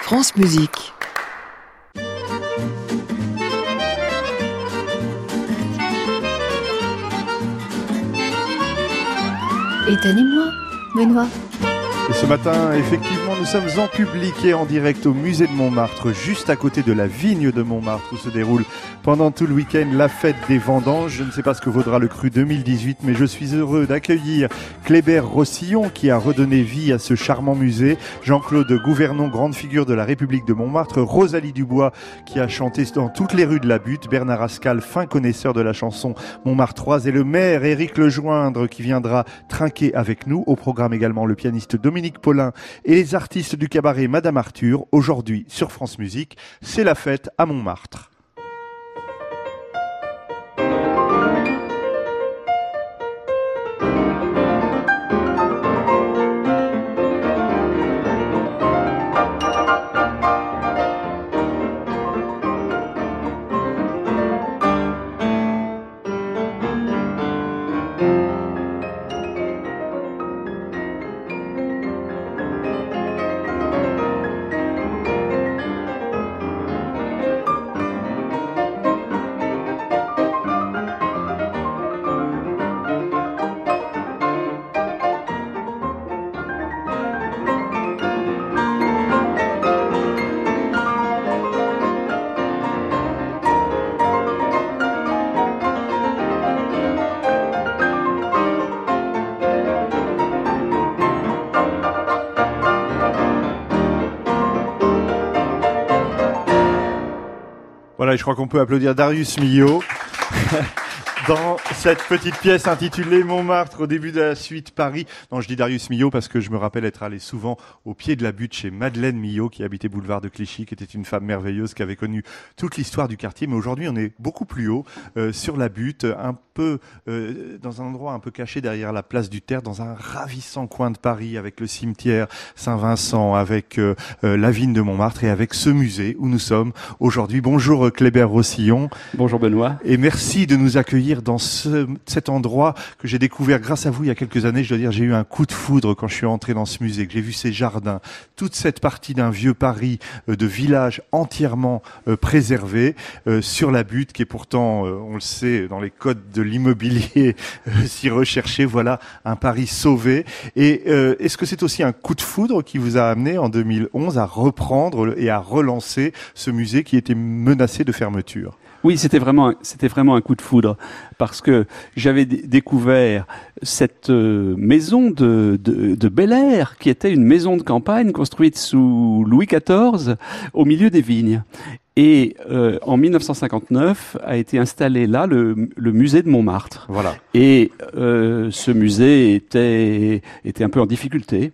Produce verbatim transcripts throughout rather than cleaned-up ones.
France Musique. Étonnez-moi, Benoît. Et ce matin, effectivement, nous sommes en public et en direct au musée de Montmartre, juste à côté de la vigne de Montmartre, où se déroule pendant tout le week-end la fête des vendanges. Je ne sais pas ce que vaudra le cru deux mille dix-huit, mais je suis heureux d'accueillir Kléber Rossillon, qui a redonné vie à ce charmant musée, Jean-Claude Gouvernon, grande figure de la République de Montmartre, Rosalie Dubois, qui a chanté dans toutes les rues de la Butte, Bernard Ascal, fin connaisseur de la chanson Montmartroise, et le maire Éric Lejoindre, qui viendra trinquer avec nous. Au programme également le pianiste Dominique Paulin et les artistes du cabaret Madame Arthur. Aujourd'hui sur France Musique, c'est la fête à Montmartre. Voilà, je crois qu'on peut applaudir Darius Milhaud dans cette petite pièce intitulée Montmartre au début de la suite Paris. Non, je dis Darius Milhaud parce que je me rappelle être allé souvent au pied de la butte chez Madeleine Milhaud, qui habitait boulevard de Clichy, qui était une femme merveilleuse, qui avait connu toute l'histoire du quartier. Mais aujourd'hui, on est beaucoup plus haut, euh, sur la butte, un peu euh, dans un endroit un peu caché derrière la place du Terre, dans un ravissant coin de Paris, avec le cimetière Saint-Vincent, avec euh, euh, la vigne de Montmartre et avec ce musée où nous sommes aujourd'hui. Bonjour euh, Kléber Rossillon. Bonjour Benoît. Et merci de nous accueillir dans ce, cet endroit que j'ai découvert grâce à vous il y a quelques années. Je dois dire, j'ai eu un coup de foudre quand je suis entré dans ce musée, que j'ai vu ces jardins, toute cette partie d'un vieux Paris, euh, de village entièrement euh, préservé euh, sur la butte, qui est pourtant, euh, on le sait, dans les codes de l'immobilier euh, si recherché. Voilà un Paris sauvé. Et euh, est-ce que c'est aussi un coup de foudre qui vous a amené en deux mille onze à reprendre et à relancer ce musée qui était menacé de fermeture? Oui, c'était vraiment, c'était vraiment un coup de foudre, parce que j'avais d- découvert cette euh, maison de, de, de Bel Air, qui était une maison de campagne construite sous Louis quatorze, au milieu des vignes. Et euh, en dix-neuf cent cinquante-neuf a été installé là le, le musée de Montmartre. Voilà. Et euh, ce musée était, était un peu en difficulté.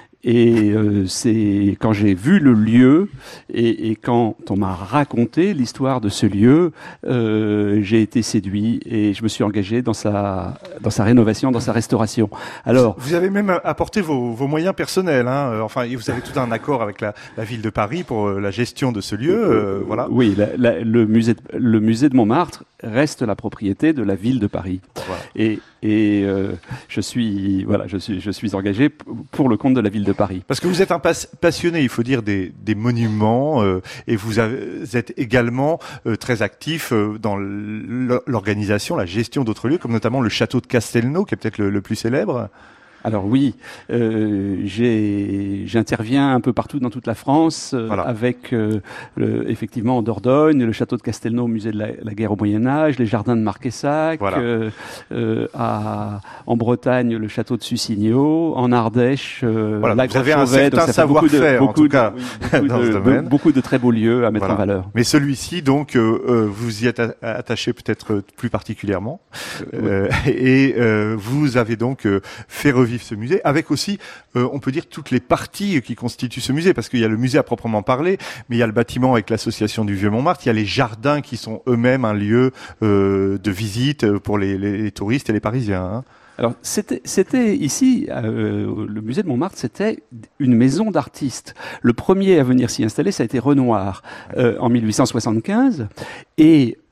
Et euh, c'est quand j'ai vu le lieu et, et quand on m'a raconté l'histoire de ce lieu, euh, j'ai été séduit et je me suis engagé dans sa dans sa rénovation, dans sa restauration. Alors, vous avez même apporté vos, vos moyens personnels, hein. Enfin, vous avez tout un accord avec la, la ville de Paris pour la gestion de ce lieu, euh, voilà. Oui, la, la, le musée de, le musée de Montmartre reste la propriété de la ville de Paris. Voilà. Et et euh, je suis voilà, je suis je suis engagé p- pour le compte de la ville de Paris. Parce que vous êtes un pas- passionné, il faut dire, des, des monuments, euh, et vous, avez, vous êtes également euh, très actif euh, dans l'organisation, la gestion d'autres lieux, comme notamment le château de Castelnau, qui est peut-être le, le plus célèbre. Alors oui, euh, j'ai, j'interviens un peu partout dans toute la France, euh, Voilà. avec euh, le, effectivement en Dordogne, le château de Castelnau, musée de la, la guerre au Moyen-Âge, les jardins de Marquessac, Voilà. euh, euh, à, en Bretagne, le château de Sucigno, en Ardèche, euh, Voilà, la vous avez un Grotte-Chauvet. Donc certain ça fait beaucoup de- savoir-faire, en beaucoup tout de- cas, oui, beaucoup dans de- ce domaine. Beaucoup de très beaux lieux à mettre Voilà. en valeur. Mais celui-ci, donc, euh, euh, vous y êtes a- attaché peut-être euh, plus particulièrement, euh, et euh, vous avez donc euh, fait revivre ce musée avec aussi, euh, on peut dire, toutes les parties qui constituent ce musée, parce qu'il y a le musée à proprement parler, mais il y a le bâtiment avec l'association du Vieux-Montmartre, il y a les jardins qui sont eux-mêmes un lieu euh, de visite pour les, les, les touristes et les Parisiens, hein. Alors, c'était, c'était ici, euh, le musée de Montmartre, c'était une maison d'artistes. Le premier à venir s'y installer, ça a été Renoir, euh, en mille huit cent soixante-quinze. Et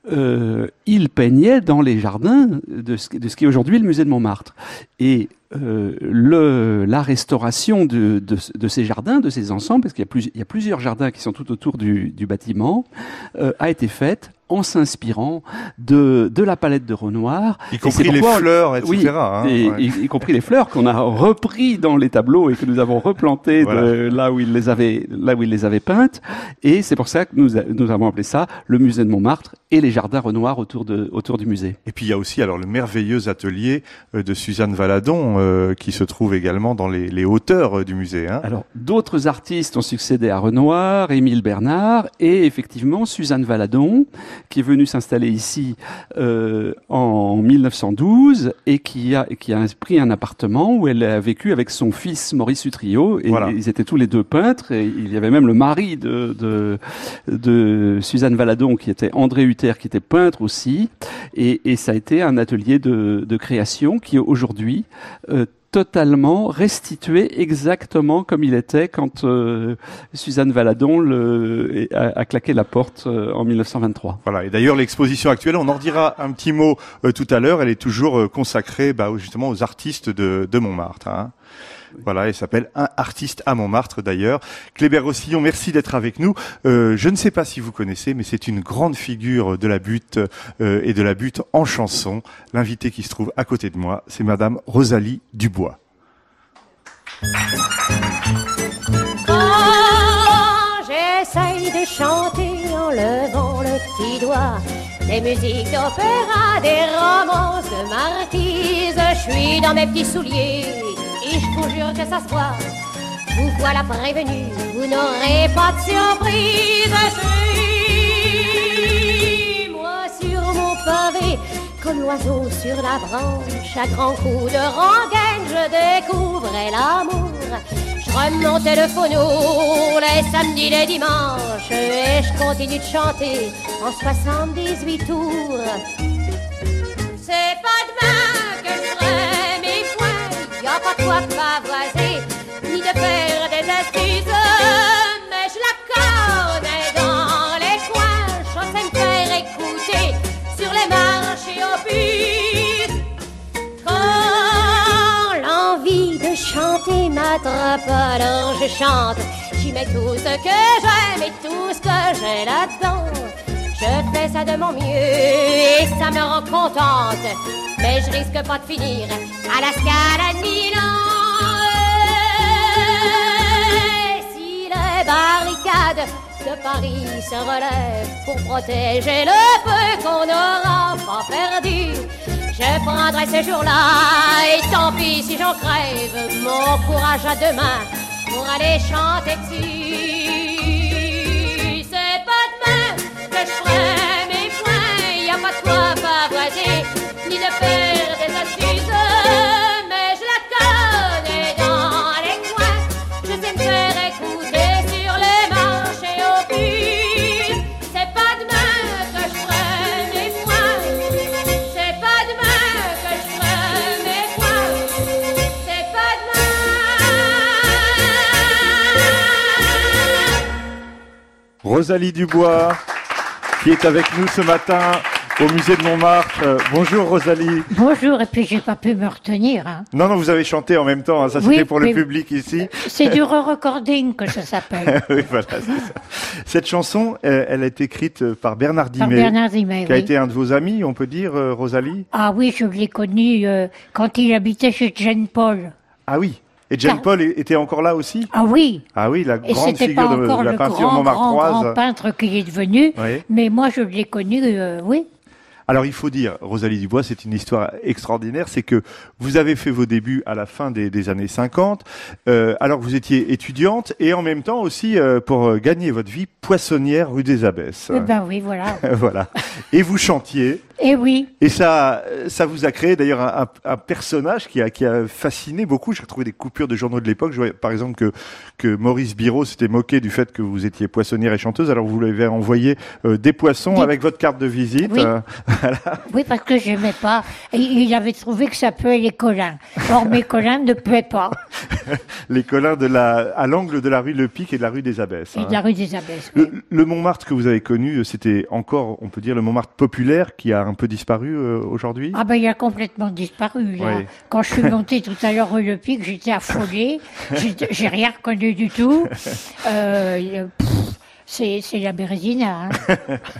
euh, il peignait dans les jardins de ce, de ce qui est aujourd'hui le musée de Montmartre. Et euh, le, la restauration de, de, de ces jardins, de ces ensembles, parce qu'il y a, plus, il y a plusieurs jardins qui sont tout autour du, du bâtiment, euh, a été faite en s'inspirant de, de la palette de Renoir. Y compris les fleurs, et cetera. Oui, hein, et, ouais. y, y compris les fleurs qu'on a repris dans les tableaux et que nous avons replantés Voilà. de là où il les avait, là où il les avait peintes. Et c'est pour ça que nous, a, nous avons appelé ça le musée de Montmartre et les jardins Renoir autour de, autour du musée. Et puis il y a aussi alors le merveilleux atelier de Suzanne Valadon euh, qui se trouve également dans les, les hauteurs euh, du musée. Hein. Alors d'autres artistes ont succédé à Renoir, Émile Bernard et effectivement Suzanne Valadon, qui est venue s'installer ici euh, en mille neuf cent douze et qui a, qui a pris un appartement où elle a vécu avec son fils Maurice Utrillo. Et Voilà. Ils étaient tous les deux peintres. Et il y avait même le mari de, de, de Suzanne Valadon qui était André Hutter, qui était peintre aussi. Et, et ça a été un atelier de, de création qui aujourd'hui euh, totalement restitué exactement comme il était quand euh, Suzanne Valadon le, a, a claqué la porte euh, en mille neuf cent vingt-trois. Voilà. Et d'ailleurs, l'exposition actuelle, on en dira un petit mot euh, tout à l'heure. Elle est toujours euh, consacrée, bah, justement, aux artistes de, de Montmartre. Hein. Voilà, elle s'appelle Un artiste à Montmartre d'ailleurs. Kléber Rossillon, merci d'être avec nous. Euh, je ne sais pas si vous connaissez, mais c'est une grande figure de la butte euh, et de la butte en chanson. L'invitée qui se trouve à côté de moi, c'est Madame Rosalie Dubois. Quand j'essaye de chanter en levant le petit doigt, des musiques d'opéra, des romances de Marquise, je suis dans mes petits souliers. Et je vous jure que ça se voit. Vous voilà prévenu, vous n'aurez pas de surprise. Je suis moi sur mon pavé, comme l'oiseau sur la branche. À grands coups de rengaine, je découvrais l'amour. Je remontais le phono les samedis, les dimanches, et je continue de chanter en soixante-dix-huit tours. C'est pas demain que je ferai mes points, y'a pas de quoi pavoiser, ni de faire des astuces, mais je la connais dans les coins, je sais me faire écouter sur les marches et au bus. Quand l'envie de chanter m'attrape, alors je chante, j'y mets tout ce que j'aime et tout ce que j'ai là-dedans. Je fais ça de mon mieux et ça me rend contente, mais je risque pas de finir à la Scala de Milan. Et si les barricades de Paris se relèvent pour protéger le peu qu'on n'aura pas perdu, je prendrai ce jour-là et tant pis si j'en crève, mon courage à deux mains pour aller chanter dessus. C'est pas demain que je ferai mes points, y'a pas de quoi pavoiser, ni de faire des astuces, mais je la connais dans les coins, je sais me faire écouter sur les marches et au bus. C'est pas demain que je ferai mes points, c'est pas demain que je ferai mes points, c'est pas demain. Rosalie Dubois, qui est avec nous ce matin au musée de Montmartre. Euh, bonjour Rosalie. Bonjour, et puis j'ai pas pu me retenir. Hein. Non, non, vous avez chanté en même temps, hein, ça Oui, c'était pour le mais- public ici. C'est du re-recording que ça s'appelle. Oui, voilà, c'est ça. Cette chanson, euh, elle a été écrite par Bernard Par Dimet, Bernard Dimet, qui a oui. été un de vos amis, on peut dire, euh, Rosalie. Ah oui, je l'ai connu euh, quand il habitait chez Jane Paul. Ah oui. Et Jane Car- Paul é- était encore là aussi. Ah oui, Ah oui, la et grande c'était pas figure de, encore de la le peinture grand, grand, montmartroise. grand peintre qu'il est devenu, Oui. mais moi je l'ai connu, euh, oui. Alors il faut dire, Rosalie Dubois, c'est une histoire extraordinaire, c'est que vous avez fait vos débuts à la fin des, des années cinquante, euh, alors que vous étiez étudiante et en même temps aussi, euh, pour euh, gagner votre vie, poissonnière rue des Abbesses. Eh ben oui, voilà. Voilà. Et vous chantiez. Et oui. Et ça, ça vous a créé d'ailleurs un, un, un personnage qui a, qui a fasciné beaucoup. J'ai retrouvé des coupures de journaux de l'époque. Je voyais par exemple que, que Maurice Biro s'était moqué du fait que vous étiez poissonnière et chanteuse. Alors vous lui avez envoyé euh, des poissons Des... avec votre carte de visite. Oui, euh, voilà. Oui, parce que j'aimais pas. Et il avait trouvé que ça puait les colins. Or, mes colins ne puaient pas. Les colins de la, à l'angle de la rue Le Pic et de la rue des Abbesses. Et hein. de la rue des Abbesses. Oui. Le, le Montmartre que vous avez connu, c'était encore, on peut dire, le Montmartre populaire qui a un peu disparu euh, aujourd'hui. Ah ben il a complètement disparu là. Oui. Quand je suis montée tout à l'heure rue Le Pic, j'étais affolée. J'étais- J'ai rien reconnu du tout. Euh, pff, c'est c'est la Bérésina. Hein.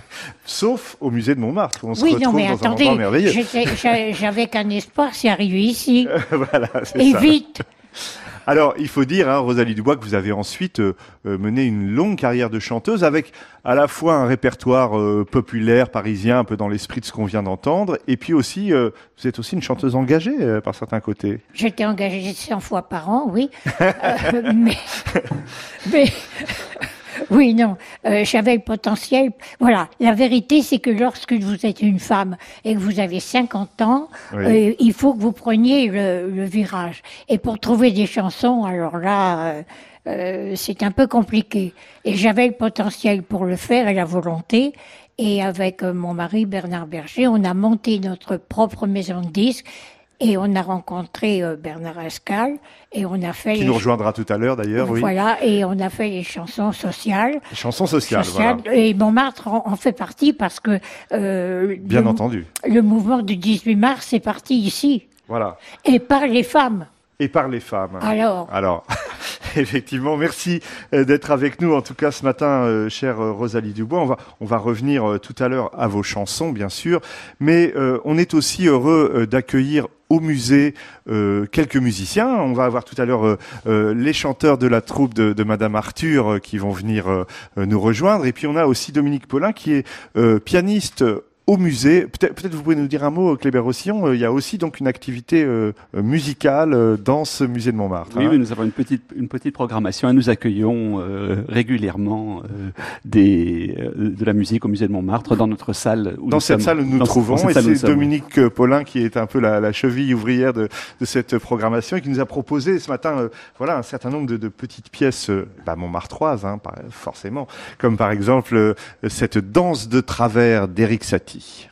Sauf au musée de Montmartre, où on se Oui, retrouve non mais dans attendez, un endroit merveilleux. j'étais- j'a- j'avais qu'un espoir, c'est arrivé ici. Voilà, c'est Et ça. vite. Alors, il faut dire, hein, Rosalie Dubois, que vous avez ensuite euh, euh, mené une longue carrière de chanteuse avec à la fois un répertoire euh, populaire parisien, un peu dans l'esprit de ce qu'on vient d'entendre, et puis aussi, euh, vous êtes aussi une chanteuse engagée euh, par certains côtés. J'étais engagée cent fois par an, oui. Euh, mais, mais oui, non, euh, j'avais le potentiel. Voilà, la vérité, c'est que lorsque vous êtes une femme et que vous avez cinquante ans, Oui. euh, il faut que vous preniez le, le virage. Et pour trouver des chansons, alors là, euh, euh, c'est un peu compliqué. Et j'avais le potentiel pour le faire et la volonté. Et avec euh, mon mari Bernard Berger, on a monté notre propre maison de disques. Et on a rencontré euh, Bernard Ascal et on a fait Qui les nous rejoindra tout à l'heure d'ailleurs, oui. voilà, et on a fait les chansons sociales. Les chansons sociales, Sociales. voilà. Et Montmartre en, en fait partie parce que euh, Bien le, entendu. le mouvement du dix-huit mars est parti ici Voilà. et par les femmes. Et par les femmes. Alors, Alors, effectivement, merci euh, d'être avec nous, en tout cas ce matin, euh, chère euh, Rosalie Dubois. On va, on va revenir euh, tout à l'heure à vos chansons, bien sûr, mais euh, on est aussi heureux euh, d'accueillir au musée euh, quelques musiciens. On va avoir tout à l'heure euh, euh, les chanteurs de la troupe de, de Madame Arthur euh, qui vont venir euh, euh, nous rejoindre. Et puis on a aussi Dominique Paulin qui est euh, pianiste au musée. Peut-être, peut-être vous pouvez nous dire un mot, Kléber Rossillon. Euh, il y a aussi donc une activité euh, musicale euh, dans ce musée de Montmartre. Oui, hein. mais nous avons une petite, une petite programmation et nous accueillons euh, régulièrement euh, des, euh, de la musique au musée de Montmartre dans notre salle. Où Dans nous cette sommes. salle où nous nous Dans- trouvons, dans cette et salle où nous c'est sommes. Dominique euh, Paulin qui est un peu la, la cheville ouvrière de, de cette programmation et qui nous a proposé ce matin, euh, voilà, un certain nombre de, de petites pièces, euh, bah, montmartroises, hein, par- forcément, comme par exemple euh, cette danse de travers d'Éric Satie.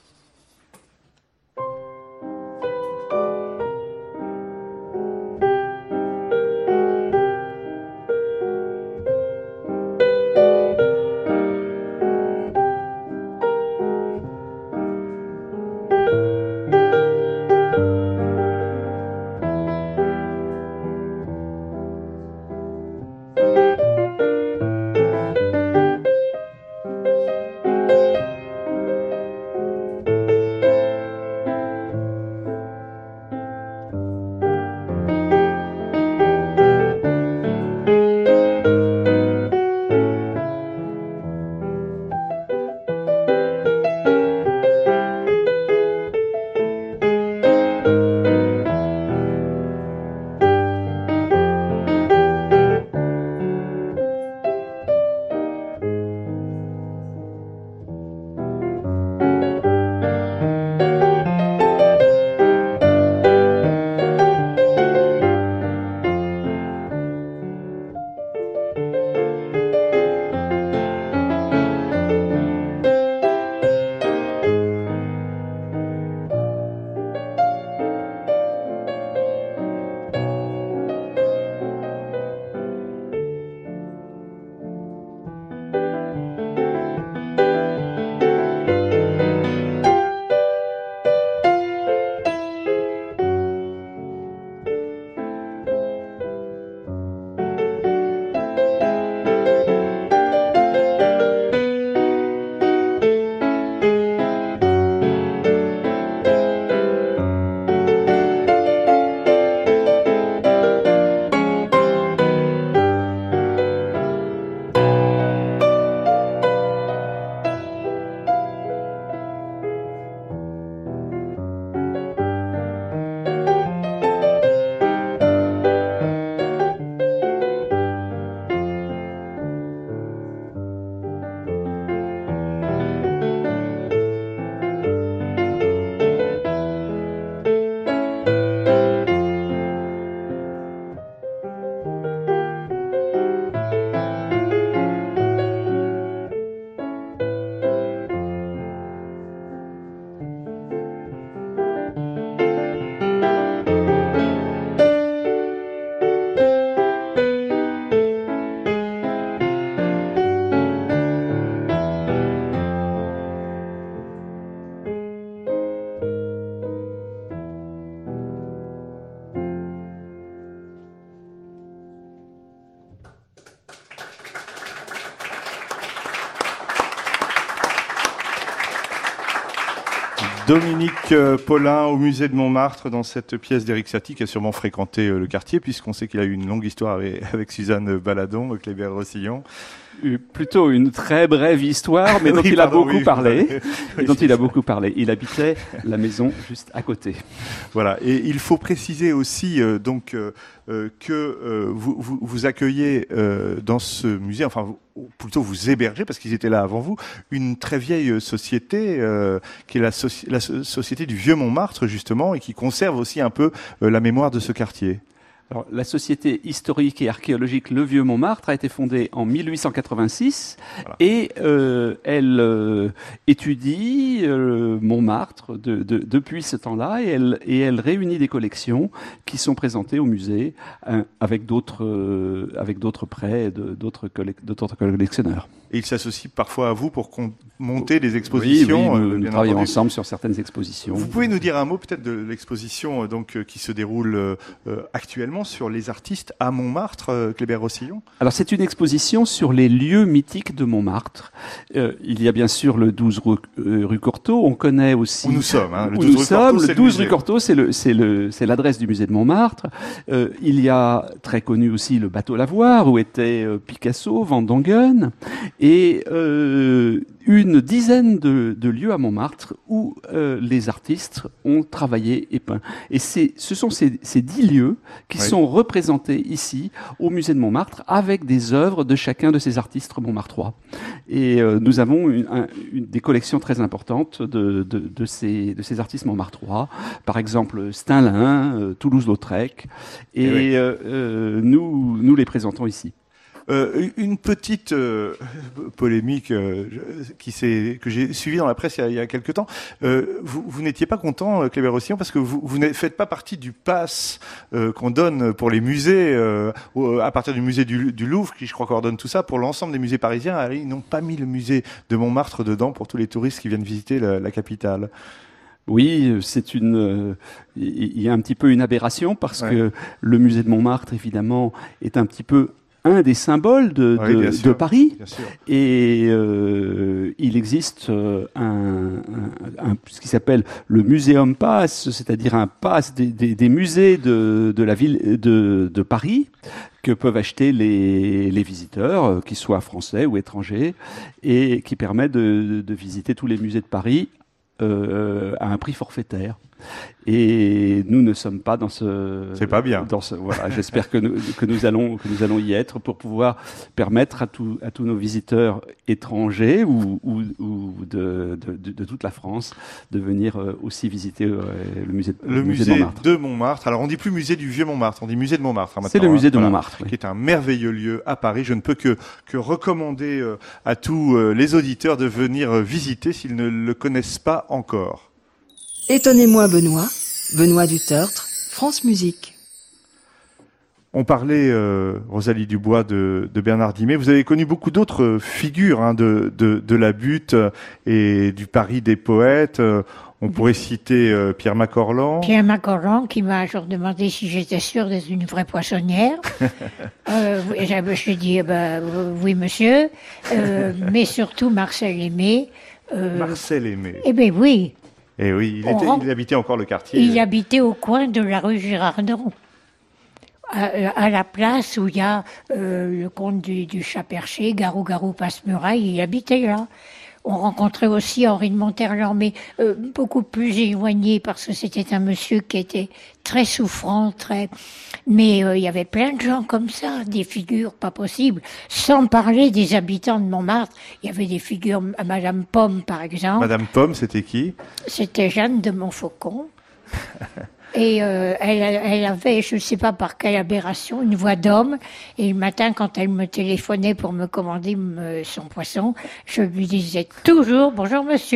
Dominique Paulin au musée de Montmartre dans cette pièce d'Éric Satie qui a sûrement fréquenté le quartier puisqu'on sait qu'il a eu une longue histoire avec, avec Suzanne Baladon, Kléber-Rossillon. Plutôt une très brève histoire, mais dont oui, il pardon, a beaucoup oui, parlé. oui, dont il a ça. beaucoup parlé. Il habitait la maison juste à côté. Voilà. Et il faut préciser aussi euh, donc euh, que euh, vous, vous, vous accueillez euh, dans ce musée, enfin vous, plutôt vous hébergez parce qu'ils étaient là avant vous, une très vieille société euh, qui est la, soci- la so- société du Vieux Montmartre justement et qui conserve aussi un peu euh, la mémoire de ce quartier. Alors, la Société historique et archéologique Le Vieux Montmartre a été fondée en mille huit cent quatre-vingt-six voilà. et euh, elle euh, étudie euh, Montmartre de, de, depuis ce temps-là et elle, et elle réunit des collections qui sont présentées au musée hein, avec d'autres euh, avec d'autres prêts de, d'autres, collec- d'autres collectionneurs. Et ils s'associent parfois à vous pour con- monter des expositions. Oui, oui, nous, euh, nous bien travaillons entendu. ensemble sur certaines expositions. Vous pouvez nous dire un mot peut-être de l'exposition euh, donc euh, qui se déroule euh, actuellement sur les artistes à Montmartre, euh, Kléber-Rossillon? Alors c'est une exposition sur les lieux mythiques de Montmartre. Euh, il y a bien sûr le douze rue, euh, rue Courtauld. On connaît aussi où nous sommes. Hein, le où douze nous rue sommes. Courtauld, le douze rue Courtauld, c'est le c'est le c'est l'adresse du musée de Montmartre. Euh, il y a très connu aussi le bateau Lavoir où était euh, Picasso, Van Dongen et euh, une dizaine de, de lieux à Montmartre où euh, les artistes ont travaillé et peint. Et c'est, ce sont ces, ces dix lieux qui oui. sont représentés ici au musée de Montmartre avec des œuvres de chacun de ces artistes montmartrois. Et euh, nous avons une, un, une, des collections très importantes de, de, de, ces, de ces artistes montmartrois. Par exemple, Steinlin, euh, Toulouse-Lautrec. Et, et oui. euh, euh, nous, nous les présentons ici. Euh, une petite euh, polémique euh, qui s'est, que j'ai suivie dans la presse il y a, il y a quelque temps. Euh, vous, vous n'étiez pas content, Kléber-Rossillon, parce que vous, vous ne faites pas partie du pass euh, qu'on donne pour les musées, euh, à partir du musée du, du Louvre, qui je crois coordonne tout ça, pour l'ensemble des musées parisiens. Alors, ils n'ont pas mis le musée de Montmartre dedans pour tous les touristes qui viennent visiter la, la capitale. Oui, c'est une, euh, il y a un petit peu une aberration parce ouais. que le musée de Montmartre, évidemment, est un petit peu un des symboles de, oui, de, sûr, de Paris. Et euh, il existe un, un, un, ce qui s'appelle le Muséum Pass, c'est-à-dire un pass des, des, des musées de, de la ville de, de Paris que peuvent acheter les, les visiteurs, qu'ils soient français ou étrangers, et qui permet de, de visiter tous les musées de Paris euh, à un prix forfaitaire. Et nous ne sommes pas dans ce. C'est pas bien. Dans ce, voilà, j'espère que nous, que nous allons que nous allons y être pour pouvoir permettre à tous à tous nos visiteurs étrangers ou, ou, ou de, de, de, de toute la France de venir aussi visiter euh, le musée. Le, le musée, musée de Montmartre. de Montmartre. Alors on dit plus musée du Vieux Montmartre, on dit musée de Montmartre. Hein, c'est le musée de voilà, Montmartre, oui. Qui est un merveilleux lieu à Paris. Je ne peux que que recommander euh, à tous euh, les auditeurs de venir euh, visiter s'ils ne le connaissent pas encore. Étonnez-moi Benoît, Benoît Dutertre, France Musique. On parlait, euh, Rosalie Dubois, de, de Bernard Dimet. Vous avez connu beaucoup d'autres figures hein, de, de, de la butte et du Paris des poètes. On pourrait citer euh, Pierre Macorlan. Pierre Macorlan qui m'a un jour demandé si j'étais sûre d'être une vraie poissonnière. euh, je lui ai dit, eh ben, oui monsieur, euh, mais surtout Marcel Aimé. Euh, Marcel Aimé. Eh bien oui. Eh oui, il, était, rend... il habitait encore le quartier. Il habitait au coin de la rue Girardon, à, à la place où il y a euh, le comte du, du Chat-Perché, Garou-Garou Passe-Muraille, il habitait là. On rencontrait aussi Henri de Monterland, mais euh, beaucoup plus éloigné parce que c'était un monsieur qui était très souffrant, très. Mais euh, il y avait plein de gens comme ça, des figures pas possibles. Sans parler des habitants de Montmartre, il y avait des figures, Madame Pomme par exemple. Madame Pomme, c'était qui? C'était Jeanne de Montfaucon. Et euh, elle, elle avait, je ne sais pas par quelle aberration, une voix d'homme. Et le matin, quand elle me téléphonait pour me commander me, son poisson, je lui disais toujours « Bonjour monsieur ».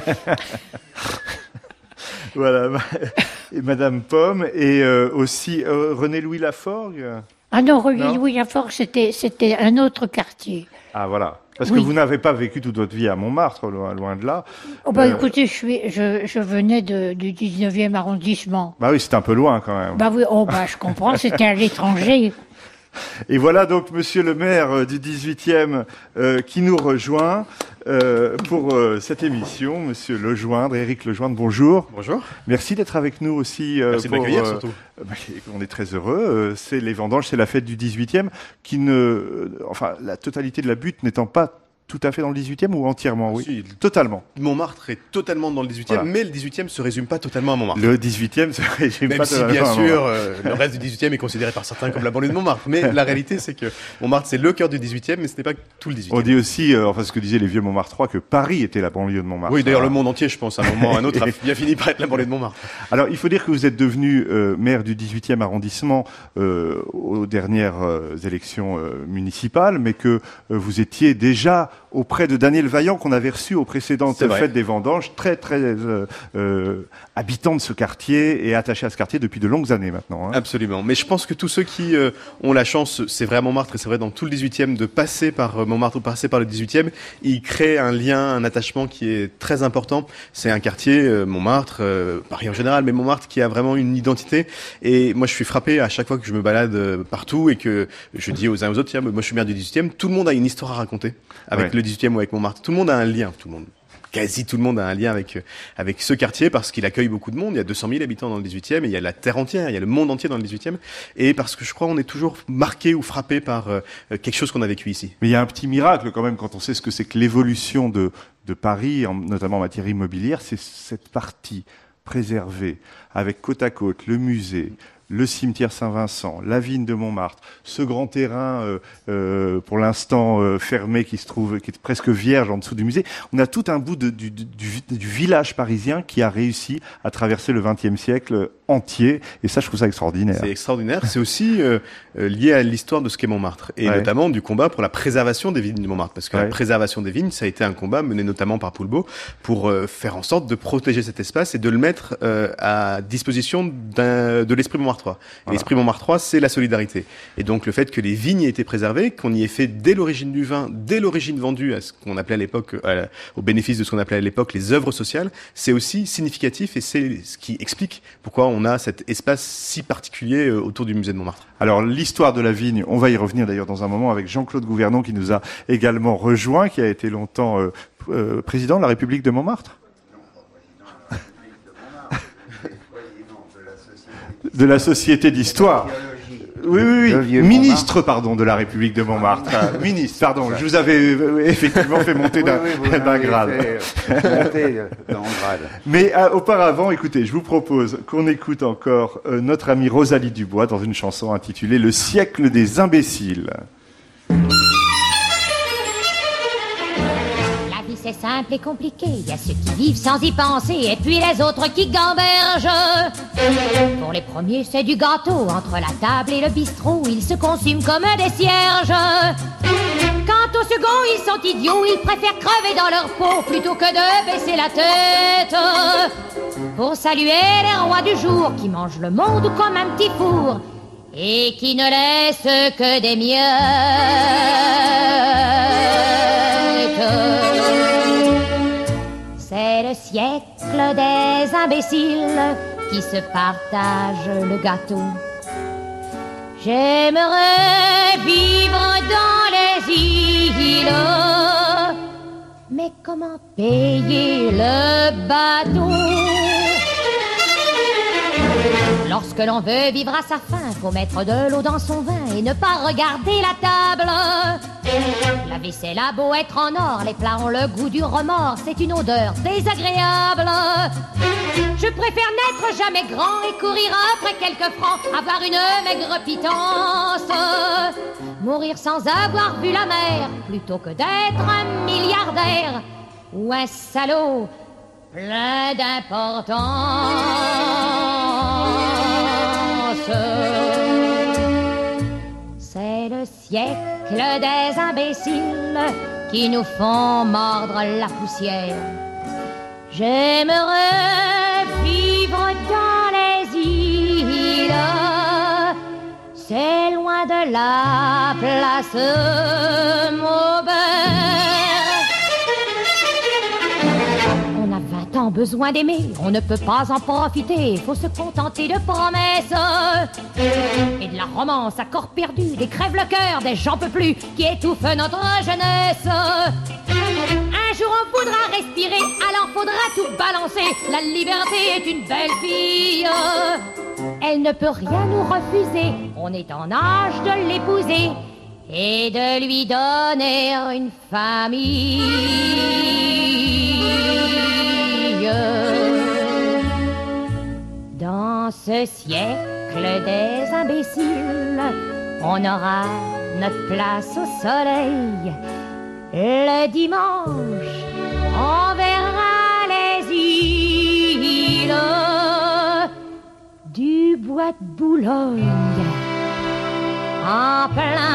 Voilà, et Madame Pomme, et euh, aussi euh, René-Louis Laforgue. Ah non, René-Louis Laforgue, c'était, c'était un autre quartier. Ah voilà. Parce oui. que vous n'avez pas vécu toute votre vie à Montmartre, loin, loin de là. Oh bah euh... écoutez, je, suis, je, je venais de, du dix-neuvième arrondissement. Bah oui, c'était un peu loin quand même. Bah oui, oh bah je comprends, c'était à l'étranger. Et voilà donc monsieur le maire du dix-huitième euh, qui nous rejoint euh, pour euh, cette émission. Monsieur Lejoindre, Éric Lejoindre, bonjour. Bonjour. Merci d'être avec nous aussi. Euh, Merci pour, de m'accueillir euh, surtout. Bah, on est très heureux. Euh, c'est les vendanges, c'est la fête du dix-huitième qui ne... Euh, enfin, la totalité de la butte n'étant pas tout à fait dans le dix-huitième ou entièrement, oui. Si, Totalement. Montmartre est totalement dans le dix-huitième, Voilà. mais le dix-huitième se résume pas totalement à Montmartre. Le dix-huitième se résume Même pas si, totalement bien à sûr, Montmartre. euh, le reste du dix-huitième est considéré par certains comme la banlieue de Montmartre. Mais la réalité, c'est que Montmartre, c'est le cœur du dix-huitième, mais ce n'est pas tout le dix-huitième. On dit aussi, euh, enfin ce que disaient les vieux Montmartrois, que Paris était la banlieue de Montmartre. Oui, d'ailleurs, Alors, le monde entier, je pense, à un moment ou à un autre, a bien fini par être la banlieue de Montmartre. Alors, il faut dire que vous êtes devenu euh, maire du dix-huitième arrondissement euh, aux dernières euh, élections euh, municipales, mais que euh, vous étiez déjà auprès de Daniel Vaillant, qu'on avait reçu aux précédentes C'est vrai. fêtes des vendanges, très très euh, euh, habitant de ce quartier et attaché à ce quartier depuis de longues années maintenant. Hein. Absolument. Mais je pense que tous ceux qui euh, ont la chance, c'est vrai à Montmartre et c'est vrai dans tout le dix-huitième, de passer par euh, Montmartre ou passer par le dix-huitième, ils créent un lien, un attachement qui est très important. C'est un quartier, euh, Montmartre, euh, Paris en général, mais Montmartre qui a vraiment une identité. Et moi, je suis frappé à chaque fois que je me balade euh, partout et que je dis aux uns aux autres, tiens, moi je suis maire du dix-huitième, tout le monde a une histoire à raconter avec Ouais. le dix-huitième ou avec Montmartre. Tout le monde a un lien, tout le monde. Quasi tout le monde a un lien avec, euh, avec ce quartier parce qu'il accueille beaucoup de monde. Il y a deux cent mille habitants dans le dix-huitième et il y a la terre entière, il y a le monde entier dans le dix-huitième. Et parce que je crois qu'on est toujours marqué ou frappé par euh, quelque chose qu'on a vécu ici. Mais il y a un petit miracle quand même quand on sait ce que c'est que l'évolution de, de Paris, en, notamment en matière immobilière, c'est cette partie préservée avec côte à côte le musée, le cimetière Saint-Vincent, la vigne de Montmartre, ce grand terrain euh, euh, pour l'instant euh, fermé qui se trouve, qui est presque vierge en dessous du musée. On a tout un bout de, du, du, du village parisien qui a réussi à traverser le vingtième siècle entier. Et ça, je trouve ça extraordinaire. C'est extraordinaire. C'est aussi euh, euh, lié à l'histoire de ce qu'est Montmartre et Ouais. notamment du combat pour la préservation des vignes de Montmartre. Parce que Ouais. la préservation des vignes, ça a été un combat mené notamment par Poulbeau pour euh, faire en sorte de protéger cet espace et de le mettre euh, à disposition d'un, de l'esprit montmartrois. Et Voilà. l'esprit montmartrois, c'est la solidarité. Et donc le fait que les vignes aient été préservées, qu'on y ait fait dès l'origine du vin, dès l'origine vendue à ce qu'on appelait à l'époque, à la- au bénéfice de ce qu'on appelait à l'époque les œuvres sociales, c'est aussi significatif et c'est ce qui explique pourquoi on a cet espace si particulier euh, autour du musée de Montmartre. Alors, l'histoire de la vigne, on va y revenir d'ailleurs dans un moment avec Jean-Claude Gouvernon qui nous a également rejoint, qui a été longtemps euh, euh, président de la République de Montmartre. De la Société d'Histoire. Oui, oui, oui. Ministre, pardon, de la République de Montmartre. Ah, ministre, pardon. Je vous avais euh, effectivement fait monter d'un Oui, oui, vous d'un m'avez grade. fait, euh, monter, euh, dans le grade. Mais euh, auparavant, écoutez, je vous propose qu'on écoute encore euh, notre amie Rosalie Dubois dans une chanson intitulée « Le siècle des imbéciles ». La vie c'est simple et compliqué, il y a ceux qui vivent sans y penser et puis les autres qui gambergent. Pour les premiers c'est du gâteau, entre la table et le bistrot, ils se consument comme des cierges. Quant aux seconds, ils sont idiots, ils préfèrent crever dans leur peau plutôt que de baisser la tête. Pour saluer les rois du jour qui mangent le monde comme un petit four et qui ne laissent que des miettes. C'est le siècle des imbéciles qui se partagent le gâteau. J'aimerais vivre dans les îles, mais comment payer le bateau? Lorsque l'on veut vivre à sa faim, faut mettre de l'eau dans son vin et ne pas regarder la table. La vaisselle a beau être en or, les plats ont le goût du remords, c'est une odeur désagréable. Je préfère n'être jamais grand et courir après quelques francs, avoir une maigre pitance, mourir sans avoir vu la mer, plutôt que d'être un milliardaire ou un salaud plein d'importance. C'est le siècle des imbéciles qui nous font mordre la poussière. J'aimerais vivre dans les îles, c'est loin de la place Maubert. On a vingt ans besoin d'aimer, on ne peut pas en profiter, faut se contenter de promesses et de la romance à corps perdu, des crève-le-cœur, des j'en peux plus qui étouffent notre jeunesse. Un jour on voudra respirer, alors faudra tout balancer. La liberté est une belle fille, elle ne peut rien nous refuser, on est en âge de l'épouser et de lui donner une famille. Dans ce siècle des imbéciles, on aura notre place au soleil. Le dimanche, on verra les îles du bois de Boulogne en plein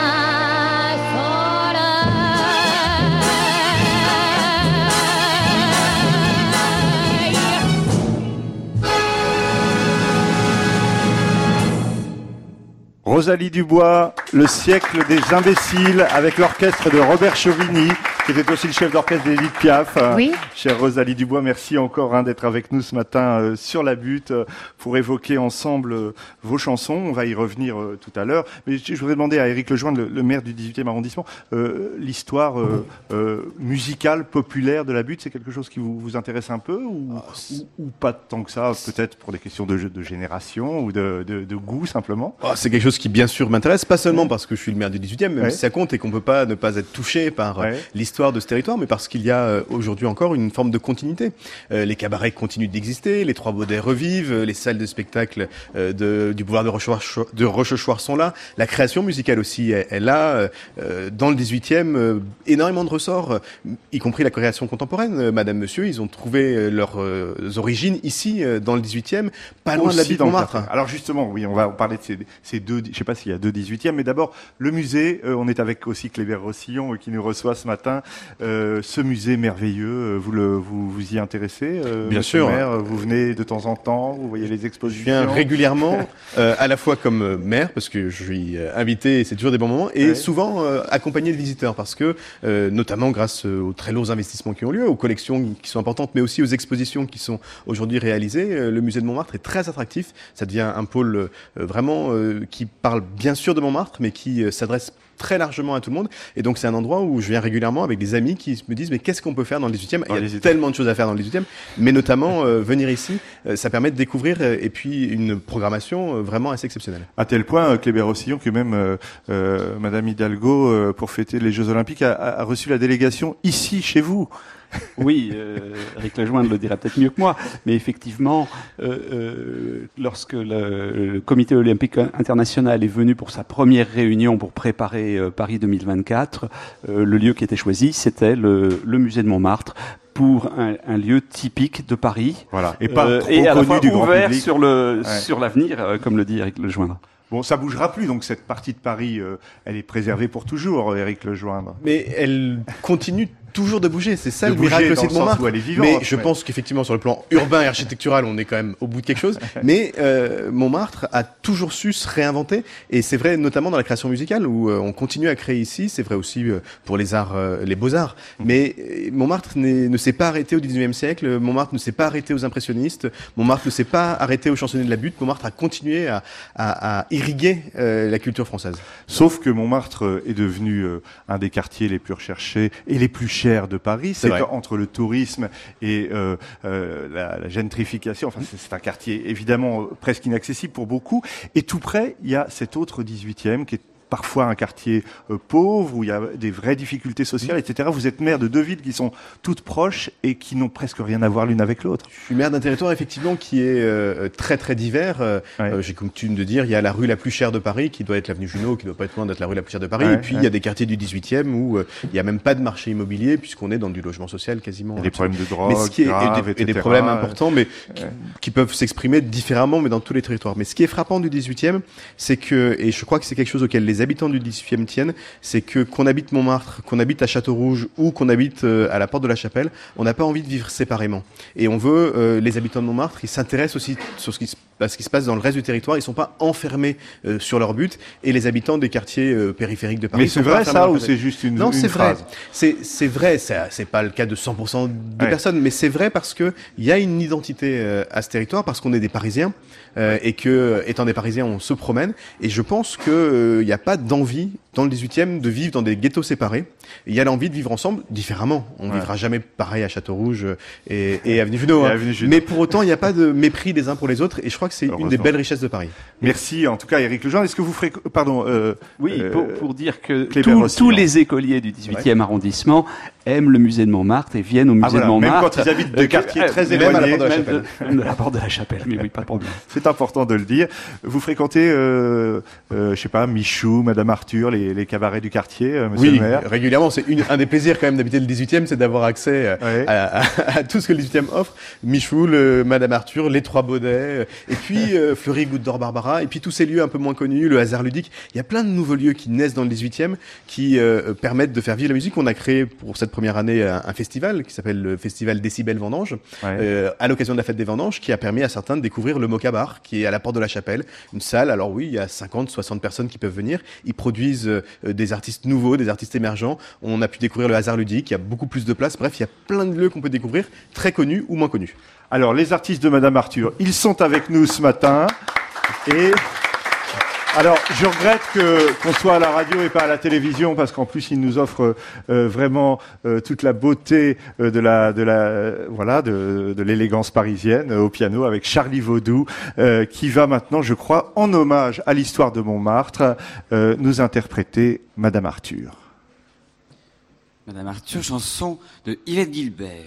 Rosalie Dubois, le siècle des imbéciles, avec l'orchestre de Robert Chauvigny, qui était aussi le chef d'orchestre d'Édith Piaf. Oui. Chère Rosalie Dubois, merci encore hein, d'être avec nous ce matin euh, sur la butte euh, pour évoquer ensemble euh, vos chansons. On va y revenir euh, tout à l'heure. Mais je, je voudrais demander à Éric Lejoindre, le, le maire du dix-huitième arrondissement, euh, l'histoire euh, euh, musicale, populaire de la butte, c'est quelque chose qui vous, vous intéresse un peu ou, Ah, ou, ou pas tant que ça, peut-être pour des questions de, de génération ou de, de, de goût simplement? Oh, c'est quelque chose qui bien sûr m'intéresse, pas seulement parce que je suis le maire du dix-huitième, même Ouais. si ça compte et qu'on peut pas ne pas être touché par euh, Ouais. l'histoire de ce territoire, mais parce qu'il y a euh, aujourd'hui encore une forme de continuité. Euh, les cabarets continuent d'exister, les Trois Baudets revivent, euh, les salles de spectacle euh, de, du boulevard de Rochechouart, de Rochechouart sont là, la création musicale aussi est, est là. Euh, dans le dix-huitième, euh, énormément de ressorts, euh, y compris la création contemporaine. Euh, Madame, Monsieur, ils ont trouvé euh, leurs euh, origines ici, euh, dans le dix-huitième, pas loin de la Aussi ville de dans le Montmartre. quartier. Alors justement, oui, on va parler de ces, ces deux, je sais pas s'il y a deux dix-huitièmes, mais d'abord, le musée, euh, on est avec aussi Kléber Rossillon euh, qui nous reçoit ce matin. Euh, ce musée merveilleux, euh, vous, le, vous vous y intéressez euh, Bien monsieur sûr. le maire, vous venez de temps en temps, vous voyez les Je expositions. viens régulièrement, euh, à la fois comme euh, maire, parce que je suis euh, invité et c'est toujours des bons moments, et Ouais. souvent euh, accompagné de visiteurs, parce que, euh, notamment grâce euh, aux très lourds investissements qui ont lieu, aux collections qui sont importantes, mais aussi aux expositions qui sont aujourd'hui réalisées, euh, le musée de Montmartre est très attractif. Ça devient un pôle euh, vraiment euh, qui parle bien sûr de Montmartre, mais qui euh, s'adresse très largement à tout le monde. Et donc, c'est un endroit où je viens régulièrement avec des amis qui me disent, mais qu'est-ce qu'on peut faire dans le dix-huitième? Dans Il le y a dix-huitième. tellement de choses à faire dans le dix-huitième, mais notamment, euh, venir ici, euh, ça permet de découvrir, euh, et puis une programmation euh, vraiment assez exceptionnelle. À tel point, euh, Kléber Rossillon, que même euh, euh, Madame Hidalgo, euh, pour fêter les Jeux Olympiques, a, a reçu la délégation ici, chez vous. Oui, euh, Éric Lejoindre le dira peut-être mieux que moi, mais effectivement, euh, euh, lorsque le, le Comité olympique international est venu pour sa première réunion pour préparer euh, Paris deux mille vingt-quatre, euh, le lieu qui était choisi, c'était le, le musée de Montmartre, pour un, un lieu typique de Paris. Voilà. Et pas Euh, trop et à la connu fois du grand ouvert public. sur le Ouais. sur l'avenir, euh, comme le dit Éric Lejoindre. Bon, ça bougera plus, donc cette partie de Paris, euh, elle est préservée pour toujours, Éric Lejoindre. Mais elle continue toujours de bouger, c'est ça De le bouger miracle dans aussi le de sens Montmartre. où elle est vivante, mais je mais- pense qu'effectivement sur le plan urbain et architectural, on est quand même au bout de quelque chose. Mais euh, Montmartre a toujours su se réinventer, et c'est vrai notamment dans la création musicale où euh, on continue à créer ici. C'est vrai aussi euh, pour les arts, euh, les beaux-arts. Mais euh, Montmartre n'est- ne s'est pas arrêté au dix-neuvième siècle. Montmartre ne s'est pas arrêté aux impressionnistes. Montmartre ne s'est pas arrêté aux chansonniers de la butte. Montmartre a continué à, à, à irriguer euh, la culture française. Sauf que Montmartre euh, est devenu euh, un des quartiers les plus recherchés et les plus chers de Paris. C'est C'est vrai. entre le tourisme et euh, euh, la, la gentrification. Enfin, c'est, c'est un quartier évidemment euh, presque inaccessible pour beaucoup. Et tout près, il y a cet autre dix-huitième qui est parfois un quartier euh, pauvre, où il y a des vraies difficultés sociales, et cetera. Vous êtes maire de deux villes qui sont toutes proches et qui n'ont presque rien à voir l'une avec l'autre. Je suis maire d'un territoire effectivement qui est euh, très très divers. Euh, Ouais. euh, J'ai coutume de dire, il y a la rue la plus chère de Paris, qui doit être l'avenue Junot, qui doit pas être loin d'être la rue la plus chère de Paris. Ouais, et puis il ouais. y a des quartiers du dix-huitième où euh, il y a même pas de marché immobilier, puisqu'on est dans du logement social quasiment. Il y a des absolu. problèmes de drogue, Mais ce qui est, et graves, des, et et des cetera. problèmes importants, mais qui, Ouais. qui peuvent s'exprimer différemment, mais dans tous les territoires. Mais ce qui est frappant du dix-huitième, c'est que, et je crois que c'est quelque chose auquel les habitants du dix-huitième tiennent, c'est que qu'on habite Montmartre, qu'on habite à Château-Rouge ou qu'on habite euh, à la Porte de la Chapelle, on n'a pas envie de vivre séparément. Et on veut, euh, les habitants de Montmartre, ils s'intéressent aussi sur ce qui, se, à ce qui se passe dans le reste du territoire. Ils sont pas enfermés euh, sur leur but. Et les habitants des quartiers euh, périphériques de Paris. Mais c'est vrai ça ou c'est juste une, non, une c'est phrase? vrai. C'est c'est vrai. C'est c'est pas le cas de cent pour cent des ouais. personnes, mais c'est vrai parce que il y a une identité euh, à ce territoire parce qu'on est des Parisiens euh, et que étant des Parisiens, on se promène. Et je pense que il euh, n'y a pas d'envie dans le dix-huitième de vivre dans des ghettos séparés. Il y a l'envie de vivre ensemble différemment. On ouais. vivra jamais pareil à Château-Rouge et, et Avenue Junot. Hein. Mais pour autant, il n'y a pas de mépris des uns pour les autres. Et je crois que c'est une des belles richesses de Paris. Merci en tout cas, Éric Lejean. Est-ce que vous ferez, pardon, euh, oui, euh, pour, pour dire que tout, tous les écoliers du dix-huitième ouais. arrondissement aiment le musée de Montmartre et viennent au musée ah, voilà. de Montmartre. Même quand ils habitent de euh, quartiers euh, très éloignés. Même à la Porte de la Chapelle. De, de la Porte de la Chapelle, mais oui, pas de problème. C'est important de le dire. Vous fréquentez, euh, euh, je sais pas, Michou, Madame Arthur, les, les cabarets du quartier, euh, Monsieur oui, le maire. Régulièrement. C'est une, un des plaisirs quand même d'habiter le dix-huitième, c'est d'avoir accès ouais. à, à, à tout ce que le dix-huitième offre. Michou, le, Madame Arthur, les Trois Baudets, et puis euh, Fleury, Goutte d'Or, Barbara, et puis tous ces lieux un peu moins connus, le hasard ludique. Il y a plein de nouveaux lieux qui naissent dans le dix-huitième qui euh, permettent de faire vivre la musique. On a créé pour cette première année un, un festival qui s'appelle le Festival Décibel Vendange, ouais. euh, à l'occasion de la fête des vendanges, qui a permis à certains de découvrir le Moka Bar, qui est à la Porte de la Chapelle, une salle. Alors oui, il y a cinquante, soixante personnes qui peuvent venir. Ils produisent euh, des artistes nouveaux, des artistes émergents. On a pu découvrir le hasard ludique. Il y a beaucoup plus de place. Bref, il y a plein de lieux qu'on peut découvrir, très connus ou moins connus. Alors, les artistes de Madame Arthur, ils sont avec nous ce matin. Et alors, je regrette que qu'on soit à la radio et pas à la télévision, parce qu'en plus, ils nous offrent euh, vraiment euh, toute la beauté euh, de la de la euh, voilà de, de l'élégance parisienne euh, au piano avec Charlie Vaudou, euh, qui va maintenant, je crois, en hommage à l'histoire de Montmartre, euh, nous interpréter Madame Arthur. Madame Arthur, chanson de Yvette Guilbert.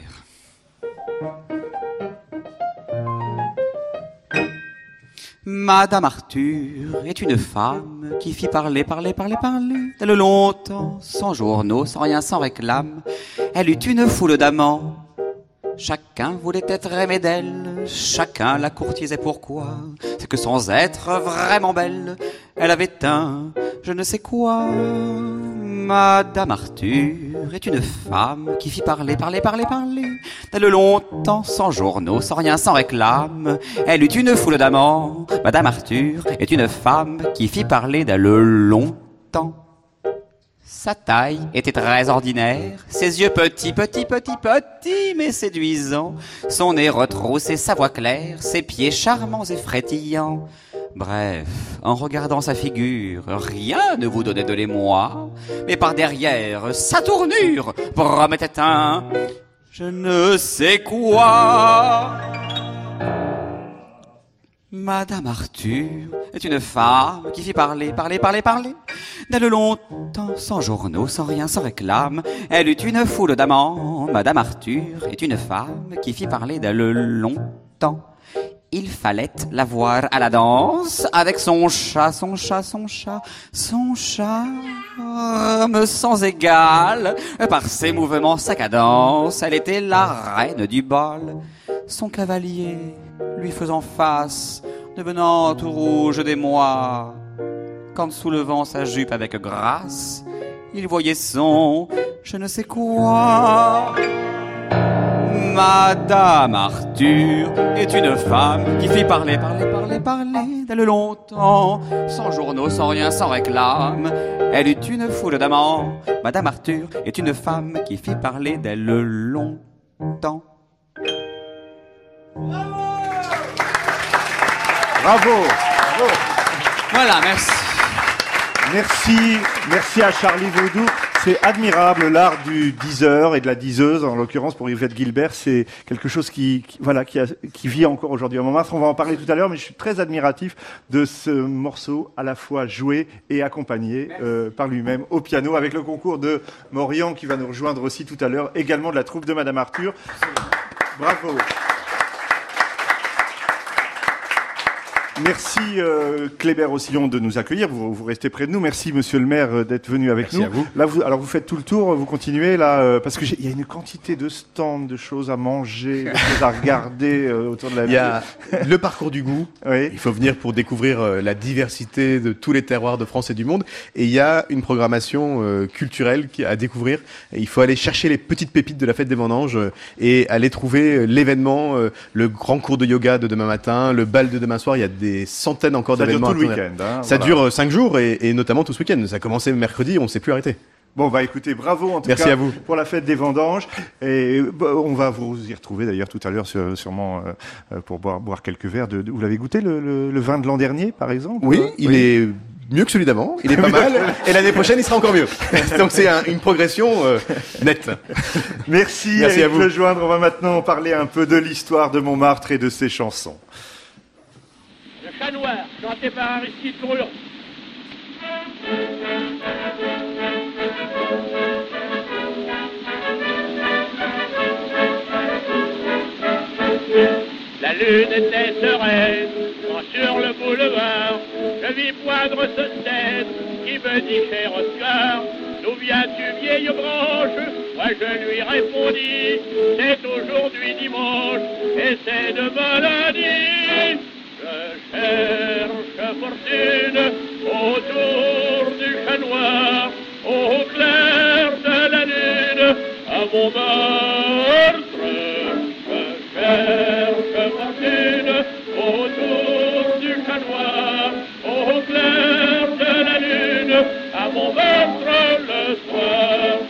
Madame Arthur est une femme qui fit parler, parler, parler, parler. Dès le longtemps, sans journaux, sans rien, sans réclame, elle eut une foule d'amants. Chacun voulait être aimé d'elle, chacun la courtisait. Pourquoi? C'est que sans être vraiment belle, elle avait un je ne sais quoi. Madame Arthur est une femme qui fit parler, parler, parler, parler. Dès le longtemps, sans journaux, sans rien, sans réclame, elle eut une foule d'amants. Madame Arthur est une femme qui fit parler dès le longtemps. Sa taille était très ordinaire, ses yeux petits, petits, petits, petits, mais séduisants, son nez retroussé, sa voix claire, ses pieds charmants et frétillants. Bref, en regardant sa figure, rien ne vous donnait de l'émoi, mais par derrière, sa tournure promettait un je ne sais quoi. Madame Arthur est une femme qui fit parler, parler, parler, parler. Dès le longtemps, sans journaux, sans rien, sans réclame, elle eut une foule d'amants. Madame Arthur est une femme qui fit parler dès le longtemps. Il fallait la voir à la danse avec son chat, son chat, son chat, son charme sans égal. Par ses mouvements, sa cadence, elle était la reine du bal. Son cavalier lui faisant face, devenant tout rouge d'émoi. Quand soulevant sa jupe avec grâce, il voyait son je ne sais quoi. Madame Arthur est une femme qui fit parler, parler, parler, parler dès le longtemps, sans journaux, sans rien, sans réclame. Elle eut une foule d'amants. Madame Arthur est une femme qui fit parler dès le longtemps. Bravo, bravo. Voilà, merci. Merci, merci à Charlie Vaudou. C'est admirable, l'art du diseur et de la diseuse, en l'occurrence pour Yvette Guilbert, c'est quelque chose qui, qui voilà, qui, a, qui vit encore aujourd'hui à Montmartre. On va en parler tout à l'heure, mais je suis très admiratif de ce morceau, à la fois joué et accompagné euh, par lui-même au piano, avec le concours de Morian qui va nous rejoindre aussi tout à l'heure, également de la troupe de Madame Arthur. Bravo. Merci euh, Kléber Rossillon de nous accueillir. Vous, vous restez près de nous. Merci Monsieur le Maire euh, d'être venu avec Merci nous. à vous. Là, vous, alors vous faites tout le tour, vous continuez là, euh, parce que il y a une quantité de stands, de choses à manger, de choses à regarder euh, autour de la Il ville. y a le parcours du goût. Oui. Il faut venir pour découvrir euh, la diversité de tous les terroirs de France et du monde. Et il y a une programmation euh, culturelle qui, à découvrir. Et il faut aller chercher les petites pépites de la fête des vendanges euh, et aller trouver euh, l'événement, euh, le grand cours de yoga de demain matin, le bal de demain soir. Il y a des centaines encore Ça dure d'événements. tout le à tourner. week-end. Hein, Ça voilà. dure euh, cinq jours et, et notamment tout ce week-end. Ça a commencé mercredi, on ne s'est plus arrêté. Bon, bah écoutez, bravo en tout Merci cas à vous. pour la fête des vendanges. Et bah, on va vous y retrouver d'ailleurs tout à l'heure, sur- sûrement euh, pour boire, boire quelques verres. De, de- vous l'avez goûté le, le, le vin de l'an dernier, par exemple? Oui, Euh, il est mieux que celui d'avant. Il est pas mal. Et l'année prochaine, il sera encore mieux. Donc c'est un- une progression euh, nette. Merci, Merci Éric à vous. Lejoindre. On va maintenant parler un peu de l'histoire de Montmartre et de ses chansons. Le chat noir, chanté par Aristide Bruant. La lune était sereine, quand sur le boulevard, je vis poindre ce cèdre qui me dit, cher Oscar, d'où viens-tu, vieille branche? Moi je lui répondis, c'est aujourd'hui dimanche, et c'est demain lundi. Je cherche fortune autour du chat noir, au clair de la lune, à Montmartre. Je cherche fortune autour du chat noir, au clair de la lune, à Montmartre le soir.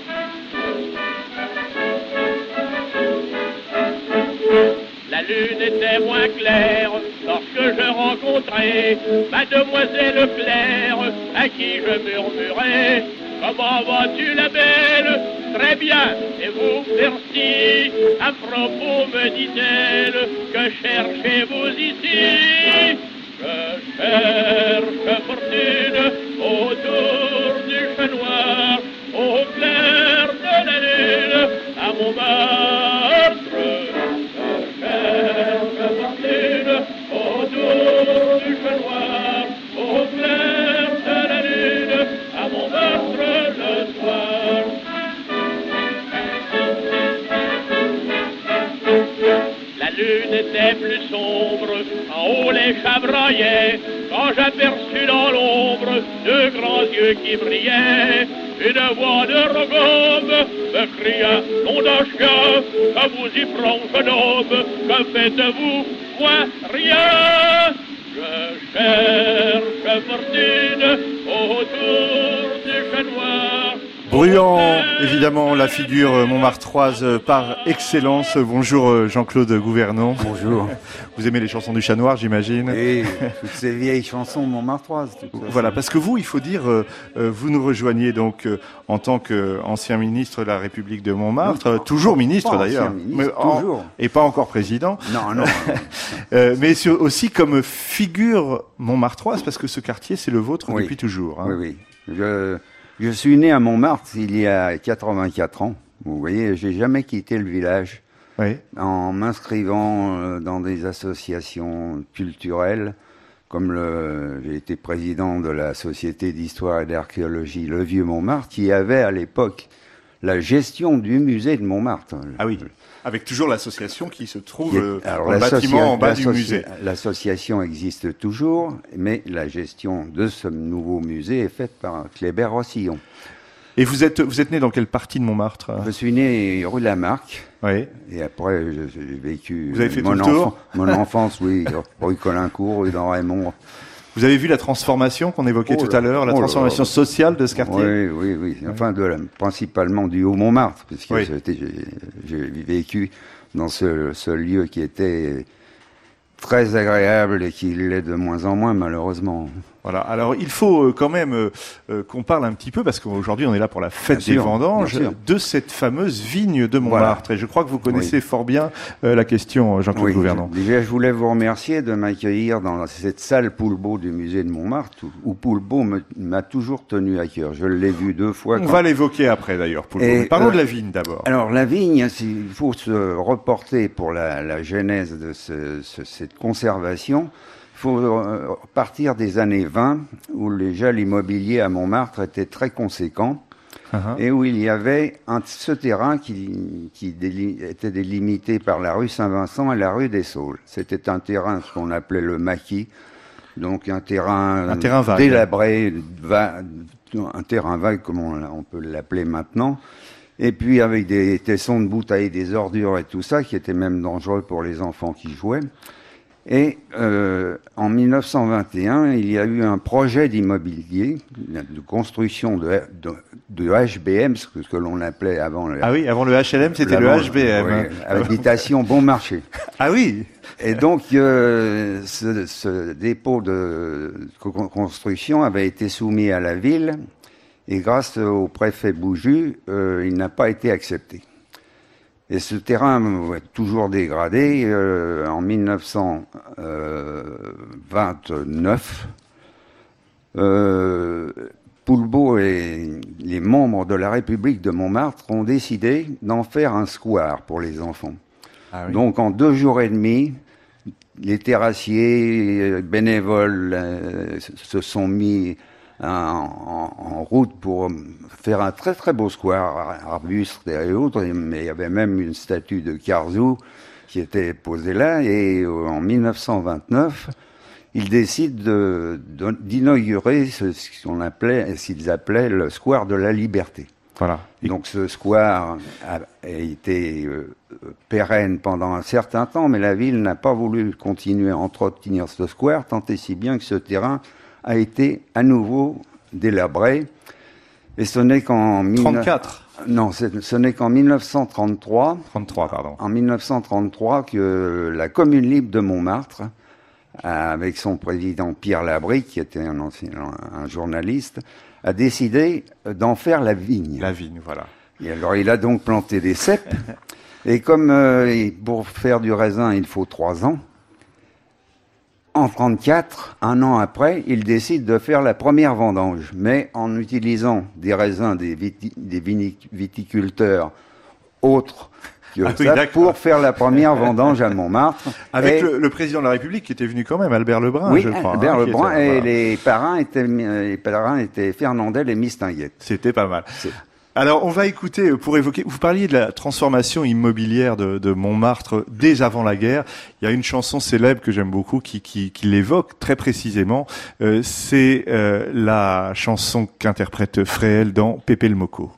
La lune était moins claire lorsque je rencontrai Mademoiselle Claire, à qui je murmurai: comment vas-tu la belle? Très bien, et vous, merci. À propos, me dit-elle, que cherchez-vous ici? Je cherche fortune autour du chat noir, au clair de la lune, à Montmartre. Je cherche fortune autour du chat noir, au clair de la lune, à Montmartre le soir. La lune était plus sombre, en haut les chats braillaient, quand j'aperçus dans l'ombre deux grands yeux qui brillaient. Une voix de Rogome me cria: nom d'un chien, que vous y prend, jeune homme, que faites-vous? Moi, rien. Je cherche fortune autour du chat noir. Bruant, évidemment, la figure montmartroise par excellence. Bonjour Jean-Claude Gouvernon. Bonjour. Vous aimez les chansons du chat noir, j'imagine? Et toutes ces vieilles chansons montmartroises. Voilà, parce que vous, il faut dire, euh, vous nous rejoignez donc euh, en tant qu'ancien ministre de la République de Montmartre, non, toujours ministre pas d'ailleurs, ancien ministre, mais en- toujours. et pas encore président. Non, non. Euh, mais sur- aussi comme figure montmartroise, parce que ce quartier, c'est le vôtre Oui. depuis toujours. Hein. Oui, oui. Je, je suis né à Montmartre il y a quatre-vingt-quatre ans. Vous voyez, j'ai jamais quitté le village. Oui. En m'inscrivant euh, dans des associations culturelles, comme le, j'ai été président de la Société d'histoire et d'archéologie Le Vieux Montmartre, qui avait à l'époque la gestion du musée de Montmartre. Ah oui. Avec toujours l'association qui se trouve Qui est- euh, alors, dans le l'associa- bâtiment en bas du l'associa- musée. L'association existe toujours, mais la gestion de ce nouveau musée est faite par Kléber Rossillon. Et vous êtes, vous êtes né dans quelle partie de Montmartre? Je suis né rue Lamarck. Oui. Et après, je- j'ai vécu Vous avez fait mon, tout le tour enfant- mon enfance, oui, rue Colincourt, rue d'en Raymond. Vous avez vu la transformation qu'on évoquait Oh tout là, à l'heure, la oh là transformation là. sociale de ce quartier? Oui, oui, oui. Enfin, de la- principalement du Haut-Montmartre, puisque Oui. j'étais- j'ai j'ai vécu dans ce, ce lieu qui était très agréable et qui l'est de moins en moins, malheureusement. Voilà. Alors, il faut euh, quand même euh, euh, qu'on parle un petit peu, parce qu'aujourd'hui, on est là pour la fête Bien des sûr, vendanges, bien sûr. de cette fameuse vigne de Montmartre. Et je crois que vous connaissez Oui. fort bien euh, la question, Jean-Claude Oui, Gouvernon. je- déjà, je voulais vous remercier de m'accueillir dans cette salle Poulbeau du musée de Montmartre, où, où Poulbeau me- m'a toujours tenu à cœur. Je l'ai vu deux fois. On quand- va l'évoquer après, d'ailleurs. Pour le Et, moment. Parlons euh, de la vigne d'abord. Alors, la vigne, c'est- il faut se reporter pour la, la genèse de ce- ce- cette conservation. Il faut euh, partir des années vingt, où déjà l'immobilier à Montmartre était très conséquent, uh-huh. et où il y avait un, ce terrain qui, qui déli- était délimité par la rue Saint-Vincent et la rue des Saules. C'était un terrain ce qu'on appelait le maquis, donc un terrain, un terrain vague, délabré, va, un terrain vague comme on, on peut l'appeler maintenant, et puis avec des tessons de bouteilles, des ordures et tout ça, qui était même dangereux pour les enfants qui jouaient. Et euh, en mille neuf cent vingt et un, il y a eu un projet d'immobilier, de construction de, de, de H B M, ce que, ce que l'on appelait avant... Le, ah oui, avant le H L M, c'était le H B M. Oui, habitation bon marché. Ah oui. Et donc, euh, ce, ce dépôt de construction avait été soumis à la ville, et grâce au préfet Bouju, euh, il n'a pas été accepté. Et ce terrain est toujours dégradé. Euh, en mille neuf cent vingt-neuf, euh, Poulbeau et les membres de la République de Montmartre ont décidé d'en faire un square pour les enfants. Ah oui. Donc en deux jours et demi, les terrassiers bénévoles euh, se sont mis En, en, en route pour faire un très très beau square, arbustes et autres, mais il y avait même une statue de Carzou qui était posée là, et en mille neuf cent vingt-neuf, ils décident de, de, d'inaugurer ce, ce qu'on appelait, ce qu'ils appelaient le square de la Liberté. Voilà. Donc ce square a, a été euh, pérenne pendant un certain temps, mais la ville n'a pas voulu continuer à entretenir ce square, tant et si bien que ce terrain a été à nouveau délabré, et ce n'est qu'en trente-quatre. Non, ce n'est qu'en mille neuf cent trente-trois. trente-trois, pardon. En mille neuf cent trente-trois que la Commune libre de Montmartre, avec son président Pierre Labrie, qui était un ancien un journaliste, a décidé d'en faire la vigne. La vigne, voilà. Et alors il a donc planté des cèpes, et comme euh, pour faire du raisin il faut trois ans. En trente-quatre, un an après, il décide de faire la première vendange, mais en utilisant des raisins des, viti- des viticulteurs autres que ah ça, oui, pour faire la première vendange à Montmartre. Avec et, le, le président de la République qui était venu quand même, Albert Lebrun, oui, je crois. Albert hein, Lebrun, était, et voilà. les parrains étaient, les parrains étaient Fernandel et Mistinguet. C'était pas mal. C'est... Alors, on va écouter, pour évoquer, vous parliez de la transformation immobilière de, de Montmartre dès avant la guerre. Il y a une chanson célèbre que j'aime beaucoup qui, qui, qui l'évoque très précisément. Euh, c'est euh, la chanson qu'interprète Fréhel dans Pépé le Moco.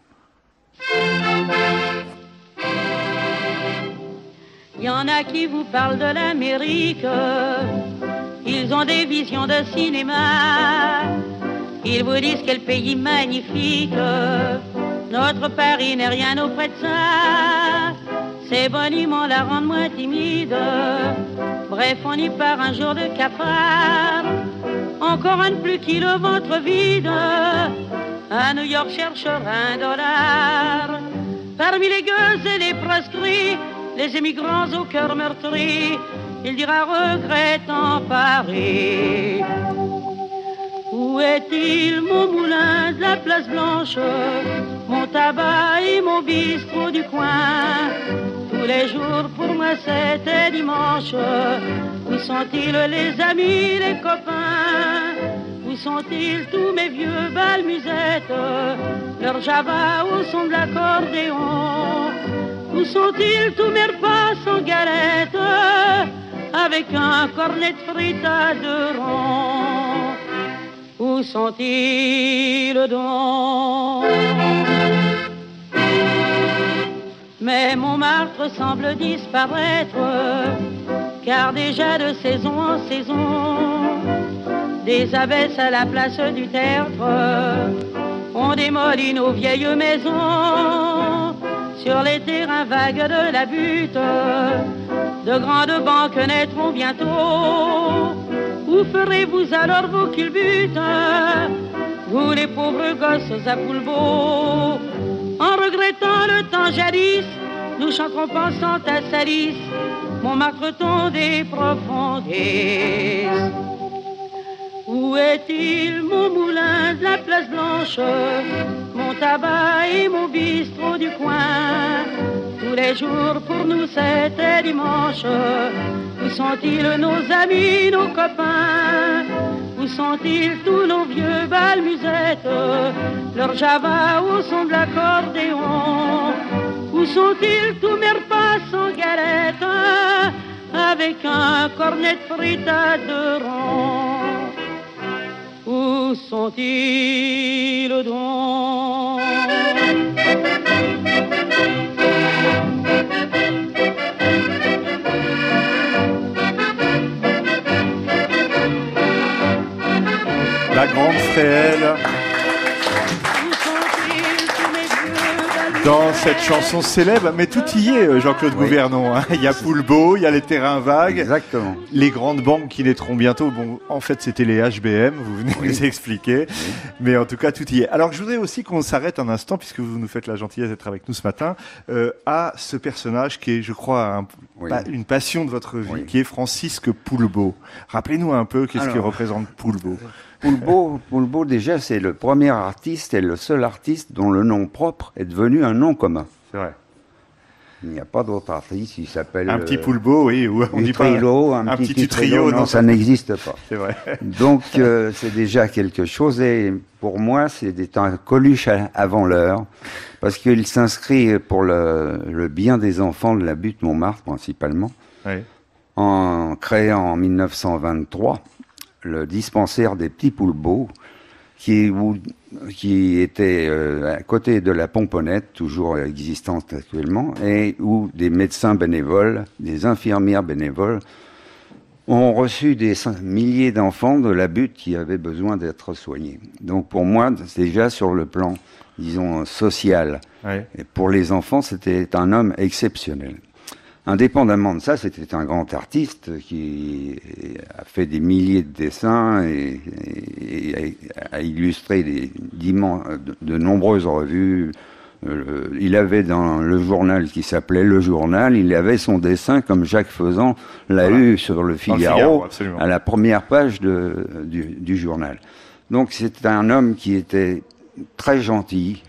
Il y en a qui vous parlent de l'Amérique, ils ont des visions de cinéma, ils vous disent quel pays magnifique. Notre Paris n'est rien auprès de ça. Ces boniments la rendent moins timide. Bref, on y part un jour de cafard. Encore un de plus qui le ventre vide. À New York cherchera un dollar. Parmi les gueuses et les proscrits, les émigrants au cœur meurtri, il dira regrettant Paris. Où est-il mon moulin de la place Blanche, mon tabac et mon bistrot du coin? Tous les jours pour moi c'était dimanche. Où sont-ils les amis, les copains? Où sont-ils tous mes vieux balmusettes, leur java au son de l'accordéon? Où sont-ils tous mes repas sans galette, avec un cornet de frites à deux ronds? Où sont-ils donc? Mais Montmartre semble disparaître, car déjà de saison en saison, des abbesses à la place du tertre, on démolit nos vieilles maisons. Sur les terrains vagues de la butte, de grandes banques naîtront bientôt. Où ferez-vous alors vos culbutes, vous les pauvres gosses à Poulbeau? En regrettant le temps jadis, nous chanterons pensant à Salis, Montmartre ton des profondis. Où est-il mon moulin de la place Blanche, mon tabac et mon bistrot du coin? Tous les les jours pour nous c'était dimanche. Où sont-ils nos amis, nos copains? Où sont-ils tous nos vieux balmusettes? Leur java au son de l'accordéon. Où sont-ils tous mes repas sans galette? Avec un cornet de frites à deux ronds. Où sont-ils donc? La grande Fréhel. Dans cette chanson célèbre, mais tout y est, Jean-Claude oui. Gouvernon. Hein. Il y a Poulbeau, il y a les terrains vagues. Exactement. Les grandes banques qui naîtront bientôt. Bon, en fait, c'était les H B M, vous venez oui. nous expliquer. Oui. Mais en tout cas, tout y est. Alors, je voudrais aussi qu'on s'arrête un instant, puisque vous nous faites la gentillesse d'être avec nous ce matin, euh, à ce personnage qui est, je crois, un, oui. pa- une passion de votre vie, oui. qui est Francisque Poulbeau. Rappelez-nous un peu qu'est-ce Alors... qui représente Poulbeau. Poulbeau, Poulbeau, déjà, c'est le premier artiste et le seul artiste dont le nom propre est devenu un nom commun. C'est vrai. Il n'y a pas d'autre artiste, il s'appelle... Un petit Poulbeau, oui, ou on dit Utrilo, pas... Un, un petit, petit Utrilo, trio, non, ça n'existe pas. C'est vrai. Donc, euh, c'est déjà quelque chose, et pour moi, c'est un Coluche avant l'heure, parce qu'il s'inscrit pour le, le bien des enfants de la butte Montmartre, principalement, oui. en créant en mille neuf cent vingt-trois le dispensaire des petits Poulbeaux, qui, où, qui était euh, à côté de la Pomponnette, toujours existante actuellement, et où des médecins bénévoles, des infirmières bénévoles, ont reçu des milliers d'enfants de la butte qui avaient besoin d'être soignés. Donc pour moi, c'est déjà sur le plan, disons, social. Ouais. Et pour les enfants, c'était un homme exceptionnel. Indépendamment de ça, c'était un grand artiste qui a fait des milliers de dessins et, et, et a illustré des, de, de nombreuses revues. Euh, il avait dans le journal qui s'appelait Le Journal, il avait son dessin comme Jacques Faisan l'a voilà. eu sur le Figaro, le Figaro à la première page de, du, du journal. Donc c'était un homme qui était très gentil,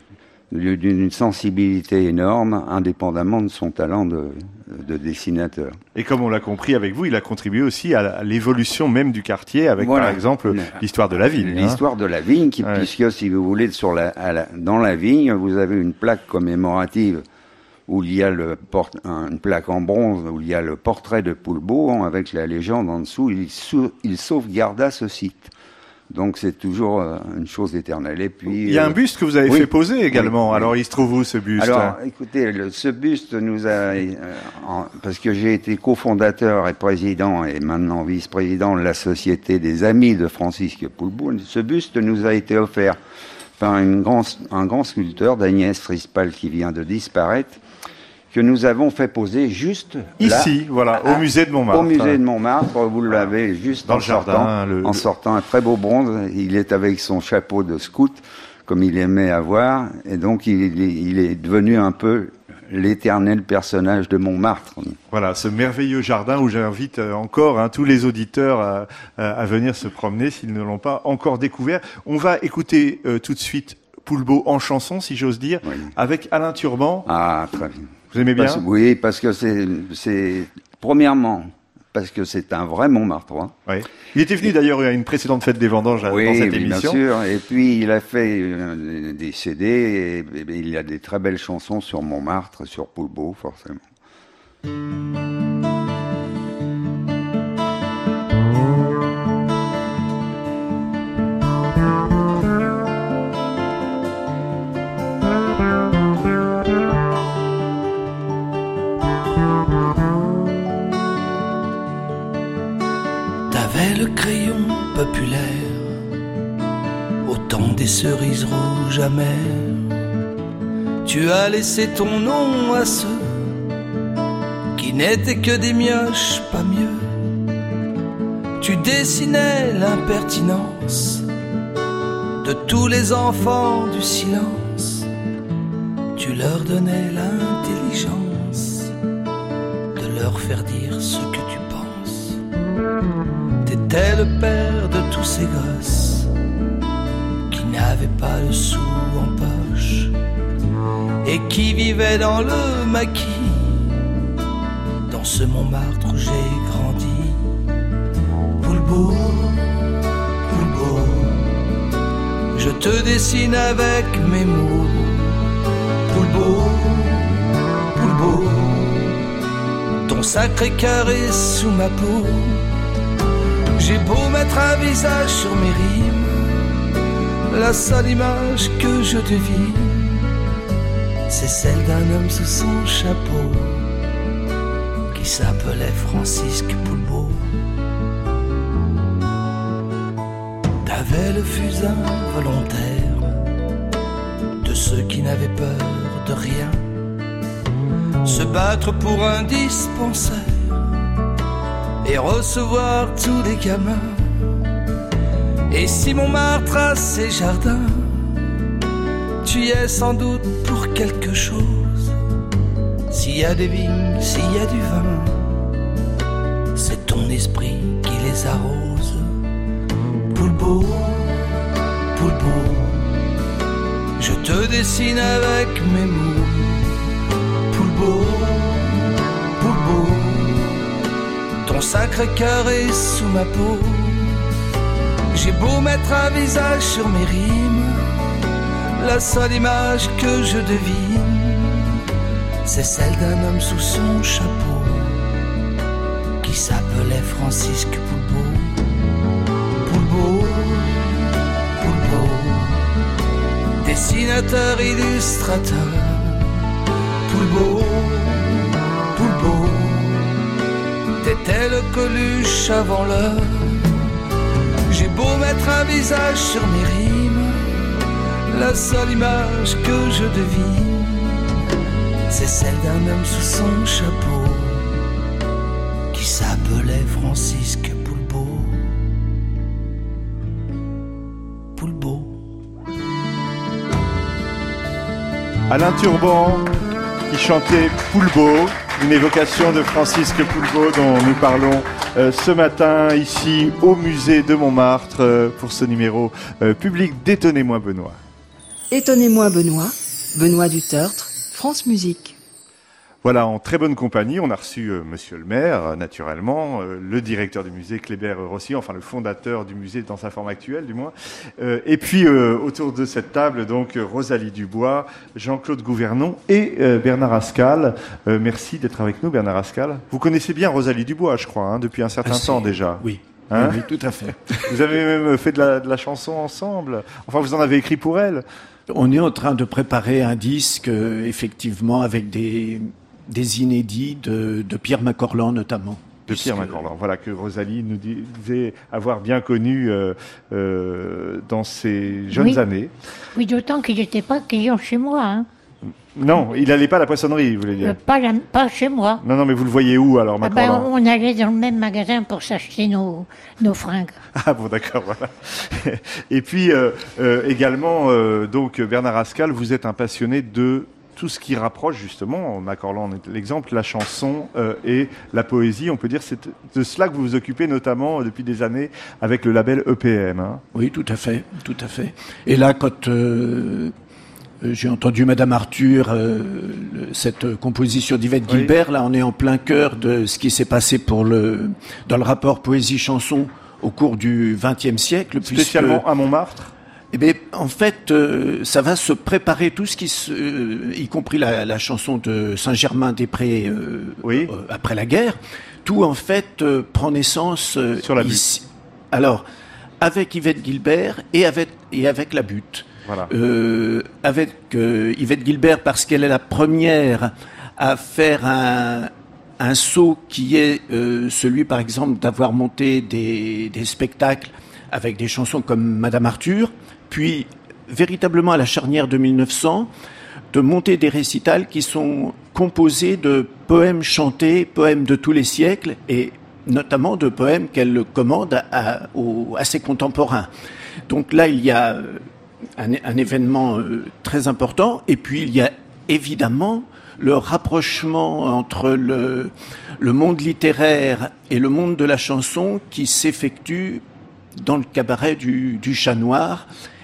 d'une sensibilité énorme, indépendamment de son talent de, de dessinateur. Et comme on l'a compris avec vous, il a contribué aussi à l'évolution même du quartier, avec voilà. par exemple l'histoire de la vigne. L'histoire hein. de la vigne, qui, ouais. puisque si vous voulez, sur la, à la, dans la vigne, vous avez une plaque commémorative où il y a le port, une plaque en bronze, où il y a le portrait de Poulbeau, avec la légende en dessous, il, sou, il sauvegarda ce site. Donc c'est toujours euh, une chose éternelle. Et puis il y a euh, un buste que vous avez oui, fait poser également. Oui, Alors oui. il se trouve où ce buste? Alors écoutez, le, ce buste nous a, euh, en, parce que j'ai été cofondateur et président et maintenant vice-président de la Société des Amis de Francisque Poulbeau. Ce buste nous a été offert par une grand, un grand sculpteur, d'Agnès Rispal, qui vient de disparaître, que nous avons fait poser juste ici, là, voilà, à, au musée de Montmartre. Au musée de Montmartre, vous l'avez juste dans en le jardin, sortant, le... en sortant un très beau bronze. Il est avec son chapeau de scout, comme il aimait avoir, et donc il, il est devenu un peu l'éternel personnage de Montmartre. Voilà, ce merveilleux jardin où j'invite encore hein, tous les auditeurs à, à venir se promener s'ils ne l'ont pas encore découvert. On va écouter euh, tout de suite Poulbeau en chanson, si j'ose dire, oui. avec Alain Turban. Ah, très bien. Vous aimez bien? Parce, Oui, parce que c'est, c'est premièrement, parce que c'est un vrai Montmartrois. Oui. Il était venu d'ailleurs à une précédente fête des vendanges oui, dans cette oui, émission. Bien sûr. Et puis il a fait euh, des C D et, et, et il y a des très belles chansons sur Montmartre, sur Poulbeau, forcément. Le crayon populaire, au temps des cerises rouges amères, tu as laissé ton nom à ceux qui n'étaient que des mioches, pas mieux. Tu dessinais l'impertinence de tous les enfants du silence, tu leur donnais l'intelligence de leur faire dire ce que tu penses. T'étais le père de tous ces gosses qui n'avaient pas le sou en poche et qui vivaient dans le maquis dans ce Montmartre où j'ai grandi. Poulbeau, Poulbeau, je te dessine avec mes mots. Poulbeau, Poulbeau, ton sacré cœur est sous ma peau. J'ai beau mettre un visage sur mes rimes, la seule image que je devine, c'est celle d'un homme sous son chapeau qui s'appelait Francisque Poulbeau. T'avais le fusain volontaire de ceux qui n'avaient peur de rien, se battre pour un dispensaire et recevoir tous les gamins. Et si Montmartre a ses jardins, tu y es sans doute pour quelque chose. S'il y a des vignes, s'il y a du vin, c'est ton esprit qui les arrose. Poulbeau, Poulbeau, je te dessine avec mes mots. Poulbeau, Poulbeau, ton sacré cœur est sous ma peau. J'ai beau mettre un visage sur mes rimes, la seule image que je devine, c'est celle d'un homme sous son chapeau qui s'appelait Francisque Poulbeau. Poulbeau, Poulbeau, dessinateur, illustrateur. Poulbeau, Poulbeau, t'étais le Coluche avant l'heure. J'ai beau mettre un visage sur mes rimes, la seule image que je devine, c'est celle d'un homme sous son chapeau qui s'appelait Francisque Poulbeau. Poulbeau. Alain Turban qui chantait Poulbeau, une évocation de Francisque Poulbeau dont nous parlons euh, ce matin ici au musée de Montmartre euh, pour ce numéro euh, public d'Étonnez-moi Benoît. Étonnez-moi Benoît, Benoît du Tertre, France Musique. Voilà, en très bonne compagnie, on a reçu euh, Monsieur le maire, euh, naturellement, euh, le directeur du musée, Kléber Rossi, enfin le fondateur du musée dans sa forme actuelle, du moins. Euh, et puis, euh, autour de cette table, donc, Rosalie Dubois, Jean-Claude Gouvernon et euh, Bernard Ascal. Euh, merci d'être avec nous, Bernard Ascal. Vous connaissez bien Rosalie Dubois, je crois, hein, depuis un certain ah, temps déjà. Oui. Hein oui, tout à fait. Vous avez même fait de la, de la chanson ensemble. Enfin, vous en avez écrit pour elle. On est en train de préparer un disque, euh, effectivement, avec des... des inédits de, de Pierre Macorlan notamment. De Pierre Macorlan, voilà, que Rosalie nous disait avoir bien connu euh, euh, dans ses jeunes oui. années. Oui, d'autant qu'il n'était pas client chez moi. Hein. Non, il n'allait pas à la poissonnerie, vous voulez dire. euh, pas, la, pas chez moi. Non, non, mais vous le voyez où alors, ah Macorlan? ben, On allait dans le même magasin pour s'acheter nos, nos fringues. Ah bon, d'accord, voilà. Et puis, euh, euh, également, euh, donc, Bernard Ascal, vous êtes un passionné de tout ce qui rapproche justement, Macorlan est l'exemple, la chanson euh, et la poésie. On peut dire c'est de cela que vous vous occupez notamment depuis des années avec le label E P M. Hein. Oui, tout à fait, tout à fait. Et là, quand euh, j'ai entendu Madame Arthur, euh, le, cette composition d'Yvette oui. Guilbert, là, on est en plein cœur de ce qui s'est passé pour le dans le rapport poésie-chanson au cours du vingtième siècle. Spécialement puisque, à Montmartre. Eh bien, en fait, euh, ça va se préparer tout ce qui, se, euh, y compris la, la chanson de Saint-Germain-des-Prés euh, oui. euh, après la guerre, tout en fait euh, prend naissance euh, sur la ici. Butte. Alors, avec Yvette Guilbert et avec et avec la Butte. Voilà. Euh, avec euh, Yvette Guilbert parce qu'elle est la première à faire un un saut qui est euh, celui, par exemple, d'avoir monté des des spectacles avec des chansons comme Madame Arthur. Puis, véritablement à la charnière de mille neuf cents, de monter des récitals qui sont composés de poèmes chantés, poèmes de tous les siècles, et notamment de poèmes qu'elle commande à, à, aux, à ses contemporains. Donc là, il y a un, un événement euh, très important, et puis il y a évidemment le rapprochement entre le, le monde littéraire et le monde de la chanson qui s'effectue dans le cabaret du, du Chat Noir,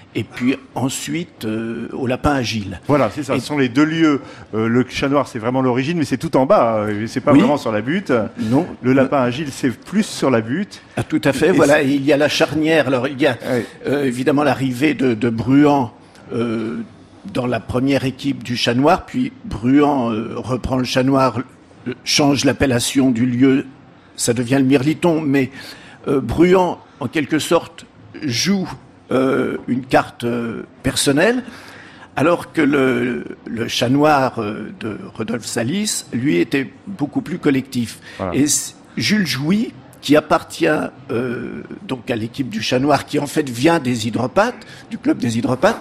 et puis ensuite euh, au Lapin Agile. Voilà, c'est ça. Et ce sont les deux lieux. Euh, le Chat Noir, c'est vraiment l'origine, mais c'est tout en bas. Euh, c'est pas oui. vraiment sur la butte. Non. Le Lapin Agile, c'est plus sur la butte. Ah, tout à fait. Et voilà, il y a la charnière. Alors, il y a ouais. euh, évidemment l'arrivée de, de Bruant euh, dans la première équipe du Chat Noir, puis Bruant euh, reprend le Chat Noir, euh, change l'appellation du lieu, ça devient le Mirliton, mais euh, Bruant, en quelque sorte, joue euh, une carte euh, personnelle, alors que le, le Chat Noir euh, de Rodolphe Salis, lui, était beaucoup plus collectif. Voilà. Et Jules Jouy, qui appartient euh, donc à l'équipe du Chat Noir, qui en fait vient des Hydropathes, du club des Hydropathes,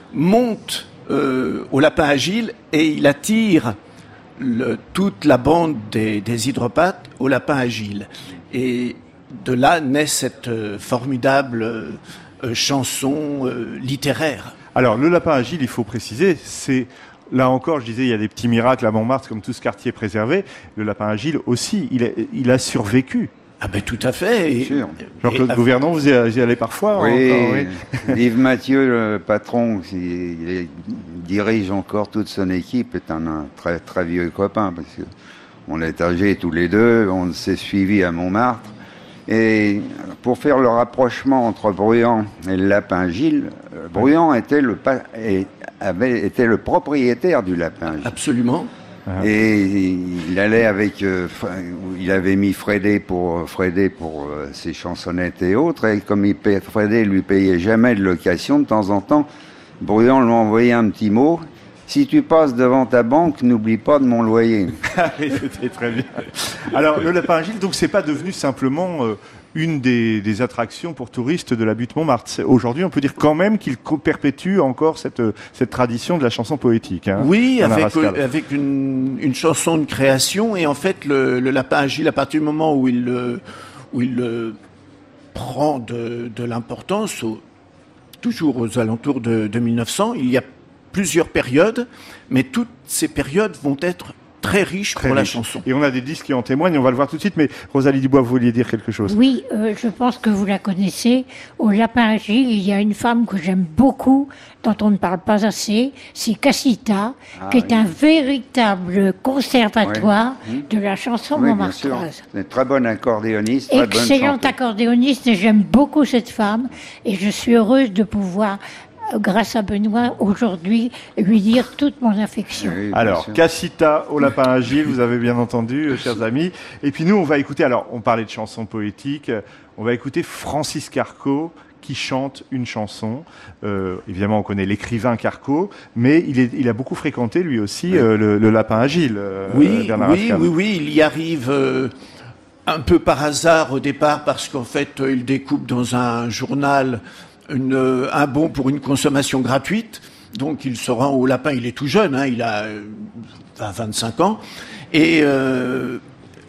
monte euh, au Lapin Agile et il attire le, toute la bande des, des Hydropathes au Lapin Agile. Et de là naît cette euh, formidable euh, chanson euh, littéraire. Alors, le Lapin Agile, il faut préciser, c'est... Là encore, je disais, il y a des petits miracles à Montmartre, comme tout ce quartier préservé. Le Lapin Agile aussi, il a, il a survécu. Ah ben tout à fait. Et, Jean-Claude et, Gouvernon, vous y allez parfois oui, encore, oui. Yves Mathieu, le patron, il dirige encore toute son équipe, est un, un très, très vieux copain, parce qu'on est âgés tous les deux, on s'est suivis à Montmartre. Et pour faire le rapprochement entre Bruant et le Lapin Agile, Bruant était le, avait, était le propriétaire du Lapin Agile. Absolument. Et il allait avec, euh, il avait mis Frédé pour Frédé pour euh, ses chansonnettes et autres. Et comme il paye, Frédé lui payait jamais de location, de temps en temps, Bruant lui envoyait un petit mot. Si tu passes devant ta banque, n'oublie pas de mon loyer. Oui, c'était très bien. Alors le Lapin Agile, donc c'est pas devenu simplement euh, une des, des attractions pour touristes de la butte Montmartre. Aujourd'hui, on peut dire quand même qu'il perpétue encore cette, cette tradition de la chanson poétique. Hein, oui, avec, euh, avec une, une chanson de création. Et en fait, le, le Lapin Agile, à partir du moment où il, euh, où il euh, prend de, de l'importance, au, toujours aux alentours de, de mille neuf cents, il y a plusieurs périodes, mais toutes ces périodes vont être très riches très pour riche. La chanson. Et on a des disques qui en témoignent, on va le voir tout de suite, mais Rosalie Dubois, vous vouliez dire quelque chose? Oui, euh, je pense que vous la connaissez. Au Lapin Agile, il y a une femme que j'aime beaucoup, dont on ne parle pas assez, c'est Cassita, ah, qui oui. est un véritable conservatoire oui. de la chanson oui, montmartroise. C'est une très bonne accordéoniste. Excellente accordéoniste, et j'aime beaucoup cette femme, et je suis heureuse de pouvoir, grâce à Benoît, aujourd'hui, lui dire toute mon affection. Oui, alors, sûr. Cassita au Lapin Agile, vous avez bien entendu, euh, chers amis. Et puis nous, on va écouter, alors, on parlait de chansons poétiques, on va écouter Francis Carco, qui chante une chanson. Euh, évidemment, on connaît l'écrivain Carco, mais il, est, il a beaucoup fréquenté, lui aussi, oui. euh, le, le Lapin Agile. Euh, oui, Bernard oui, oui, oui, il y arrive... Euh... un peu par hasard au départ, parce qu'en fait, il découpe dans un journal une, un bon pour une consommation gratuite. Donc, il se rend au Lapin. Il est tout jeune, hein, il a vingt, vingt-cinq ans. Et euh,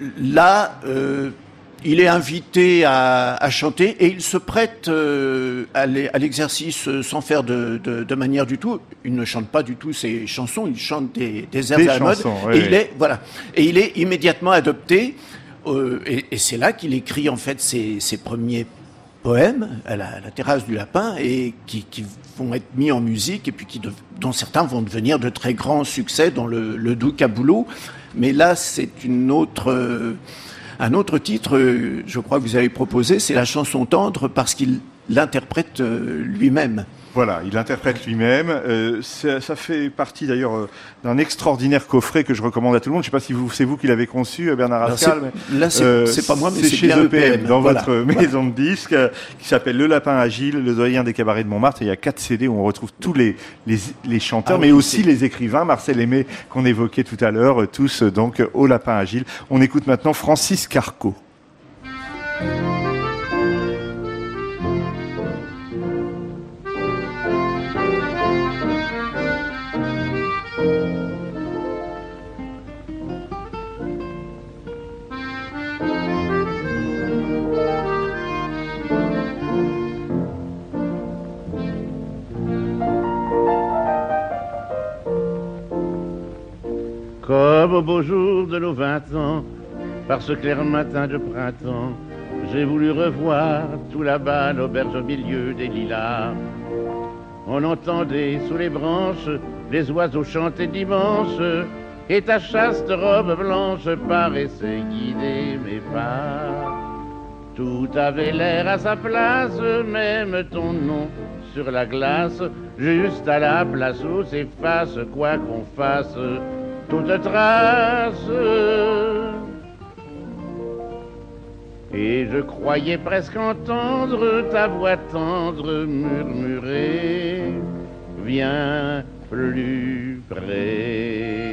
là, euh, il est invité à, à chanter et il se prête euh, à l'exercice sans faire de, de, de manière du tout. Il ne chante pas du tout ses chansons, il chante des, des airs des à la mode. Oui, et oui. il est voilà. Et il est immédiatement adopté. Euh, et, et c'est là qu'il écrit en fait ses, ses premiers poèmes à la, à la terrasse du Lapin et qui, qui vont être mis en musique et puis qui de, dont certains vont devenir de très grands succès dans le, le doux Caboulot. Mais là, c'est une autre, euh, un autre titre, euh, je crois que vous avez proposé, c'est la chanson tendre parce qu'il l'interprète euh, lui-même. Voilà, il l'interprète lui-même. Euh, ça, ça fait partie d'ailleurs euh, d'un extraordinaire coffret que je recommande à tout le monde. Je ne sais pas si vous, c'est vous qui l'avez conçu, Bernard Rascal. Mais, là, c'est, euh, c'est pas moi, mais c'est, c'est chez bien E P M, E P M dans voilà. votre maison de disques, euh, qui s'appelle Le Lapin Agile, le doyen des cabarets de Montmartre. Et il y a quatre C D où on retrouve tous les, les, les chanteurs, ah, mais oui, aussi c'est... les écrivains. Marcel Aimé, qu'on évoquait tout à l'heure, euh, tous euh, donc au Lapin Agile. On écoute maintenant Francis Carco. Comme au beau jour de nos vingt ans, par ce clair matin de printemps, j'ai voulu revoir tout là-bas l'auberge au milieu des lilas. On entendait sous les branches les oiseaux chanter dimanche, et ta chaste robe blanche paraissait guider mes pas. Tout avait l'air à sa place, même ton nom sur la glace, juste à la place où s'efface, quoi qu'on fasse, toute trace. Et je croyais presque entendre ta voix tendre murmurer, viens plus près.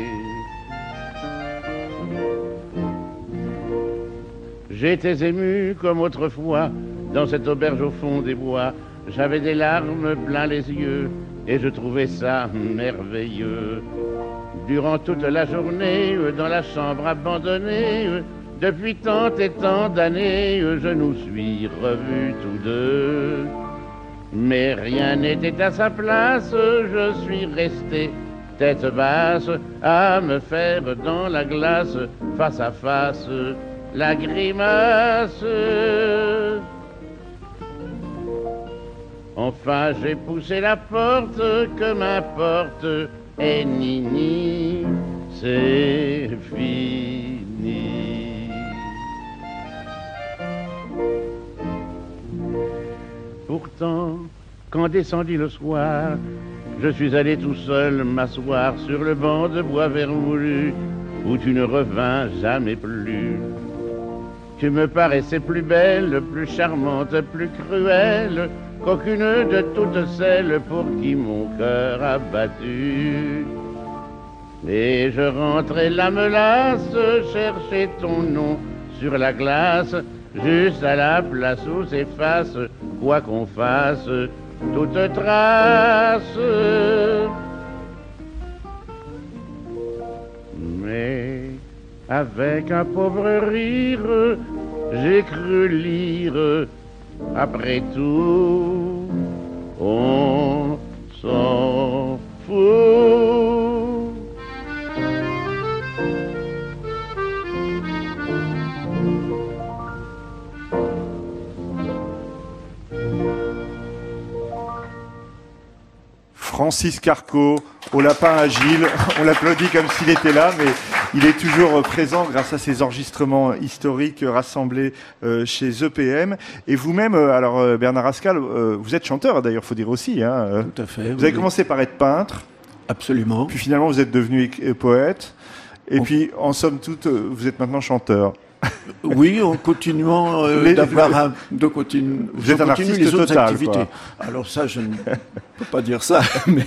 J'étais ému comme autrefois dans cette auberge au fond des bois. J'avais des larmes plein les yeux et je trouvais ça merveilleux. Durant toute la journée, dans la chambre abandonnée, depuis tant et tant d'années, je nous suis revus tous deux. Mais rien n'était à sa place, je suis resté tête basse à me faire dans la glace, face à face, la grimace. Enfin j'ai poussé la porte, que m'importe, et nini, c'est fini. Pourtant, quand descendit le soir, je suis allé tout seul m'asseoir sur le banc de bois vermoulu, où tu ne revins jamais plus. Tu me paraissais plus belle, plus charmante, plus cruelle qu'aucune de toutes celles pour qui mon cœur a battu. Et je rentrais l'âme lasse chercher ton nom sur la glace, juste à la place où s'efface, quoi qu'on fasse, toute trace. Mais avec un pauvre rire, j'ai cru lire, après tout, on s'en fout. Francis Carco, au lapin agile, on l'applaudit comme s'il était là, mais il est toujours présent grâce à ces enregistrements historiques rassemblés euh, chez E P M. Et vous-même, euh, alors euh, Bernard Rascal, euh, vous êtes chanteur d'ailleurs, faut dire aussi. Hein, euh, Tout à fait. Vous oui, avez oui. commencé par être peintre. Absolument. Puis finalement, vous êtes devenu é- poète. Et On... puis, en somme toute, vous êtes maintenant chanteur. Oui, en continuant euh, Les... d'avoir un, de continu... Vous êtes un artiste les autres total, activités. quoi. Alors ça, je ne peux pas dire ça. Mais...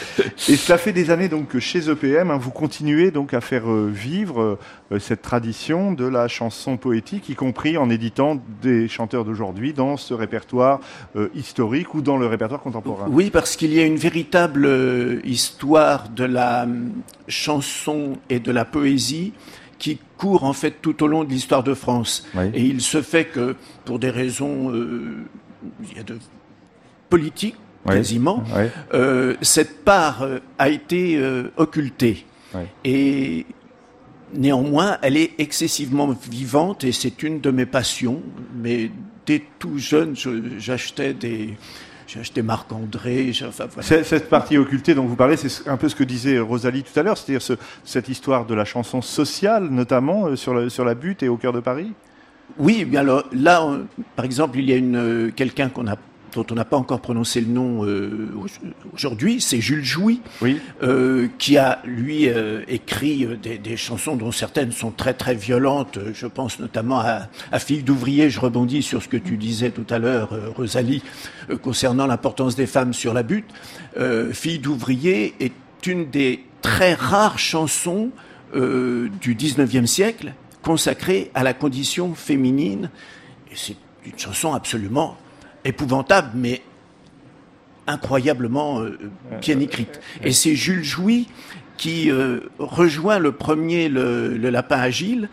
Et cela fait des années donc que chez E P M, hein, vous continuez donc à faire euh, vivre euh, cette tradition de la chanson poétique, y compris en éditant des chanteurs d'aujourd'hui dans ce répertoire euh, historique ou dans le répertoire contemporain. Oui, parce qu'il y a une véritable euh, histoire de la euh, chanson et de la poésie qui court en fait tout au long de l'histoire de France. Oui. Et il se fait que, pour des raisons euh, il y a de politiques, oui. quasiment, Oui. euh, cette part euh, a été euh, occultée. Oui. Et néanmoins, elle est excessivement vivante et c'est une de mes passions. Mais dès tout jeune, je, j'achetais des... J'ai acheté Marc-André. Enfin, voilà. Cette partie occultée dont vous parlez, c'est un peu ce que disait Rosalie tout à l'heure, c'est-à-dire ce, cette histoire de la chanson sociale, notamment euh, sur, le, sur la Butte et au cœur de Paris. Oui, bien alors, là, on, par exemple, il y a une, euh, quelqu'un qu'on a, dont on n'a pas encore prononcé le nom euh, aujourd'hui, c'est Jules Jouy, oui. euh, qui a, lui, euh, écrit des, des chansons dont certaines sont très, très violentes. Je pense notamment à, à Fille d'ouvrier. Je rebondis sur ce que tu disais tout à l'heure, euh, Rosalie, euh, concernant l'importance des femmes sur la butte. Euh, Fille d'ouvrier est une des très rares chansons euh, du dix-neuvième siècle consacrée à la condition féminine. Et c'est une chanson absolument épouvantable, mais incroyablement euh, bien écrite. Et c'est Jules Jouy qui euh, rejoint le premier, le, le Lapin Agile,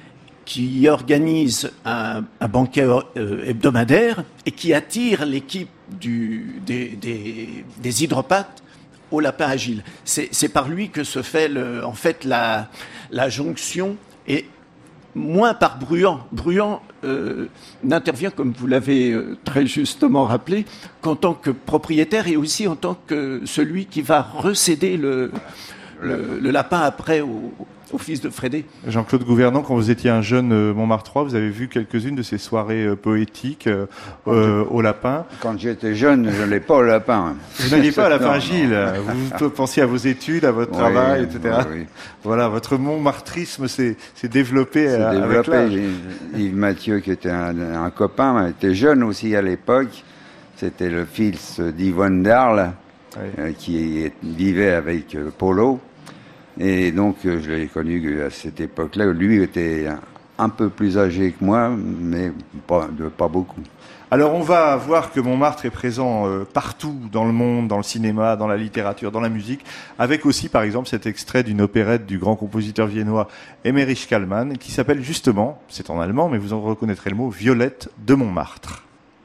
qui organise un, un banquet euh, hebdomadaire et qui attire l'équipe du, des, des, des hydropathes au Lapin Agile. C'est, c'est par lui que se fait le, en fait la, la jonction et moins par Bruant. Bruant euh, n'intervient, comme vous l'avez euh, très justement rappelé, qu'en tant que propriétaire et aussi en tant que celui qui va recéder le, le, le lapin après au, au fils de Frédé. Jean-Claude Gouvernement, quand vous étiez un jeune euh, Montmartrois, vous avez vu quelques-unes de ces soirées euh, poétiques euh, euh, au lapin. Quand j'étais jeune, je n'allais pas au lapin. Vous n'alliez pas à lapin Gilles, vous pensiez à vos études, à votre oui, travail, et cetera. Oui, oui. Voilà, votre montmartrisme s'est, s'est développé s'est avec développé. l'âge. Yves Mathieu, qui était un, un copain, était jeune aussi à l'époque. C'était le fils d'Yvonne d'Arles, oui. euh, qui vivait avec euh, Polo. Et donc, euh, je l'ai connu à cette époque-là. Lui était un, un peu plus âgé que moi, mais pas, de, pas beaucoup. Alors, on va voir que Montmartre est présent euh, partout dans le monde, dans le cinéma, dans la littérature, dans la musique, avec aussi, par exemple, cet extrait d'une opérette du grand compositeur viennois Emmerich Kallmann, qui s'appelle justement, c'est en allemand, mais vous en reconnaîtrez le mot, Violette de Montmartre.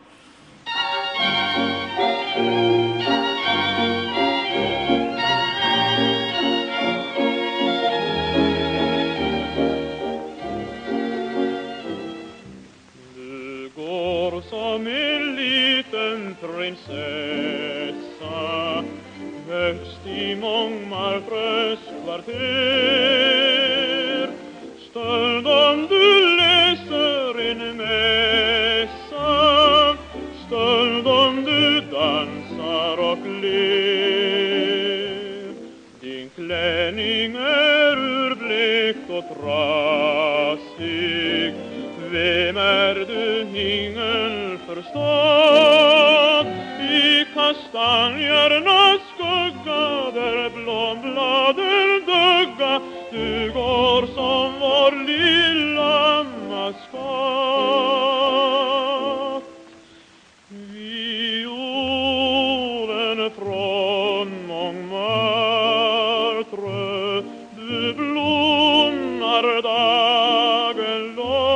Som en liten prinsessa högst i Montmartres kvarter. Stund om du läser en mässa, stund om du dansar och ler. Din klänning är urblekt och trasig. Vem är du, ingen förstår? I kastanjernas skugga där blommbladen dugga, du går som vår lilla maskot. Violen från Montmartre, du blommar dagen lång.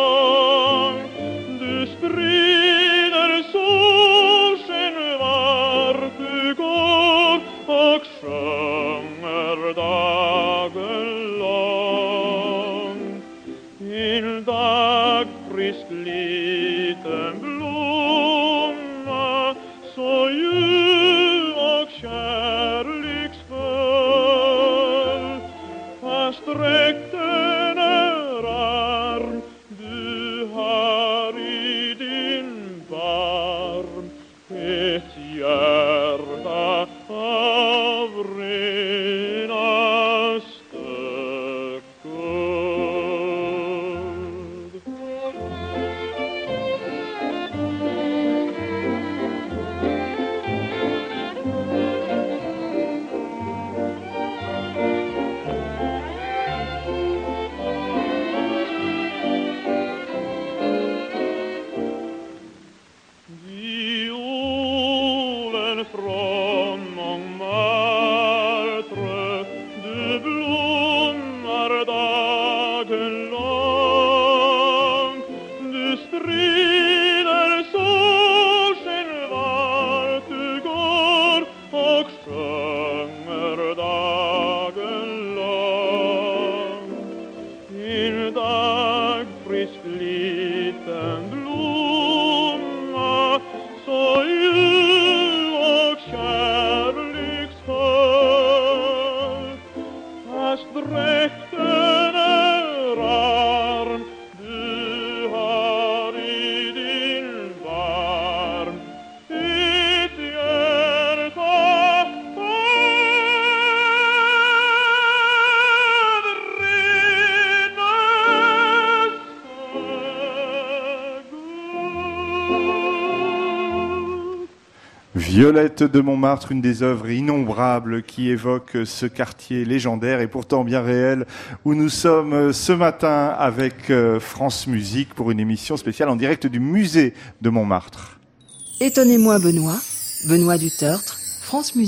Liten blomma, så ljuv och kärleksfull, fast dräkten är arm, du har i din barm ett hjärta av renaste guld. Violette de Montmartre, une des œuvres innombrables qui évoque ce quartier légendaire et pourtant bien réel où nous sommes ce matin avec France Musique pour une émission spéciale en direct du musée de Montmartre. Étonnez-moi Benoît, Benoît du Tertre, France Musique.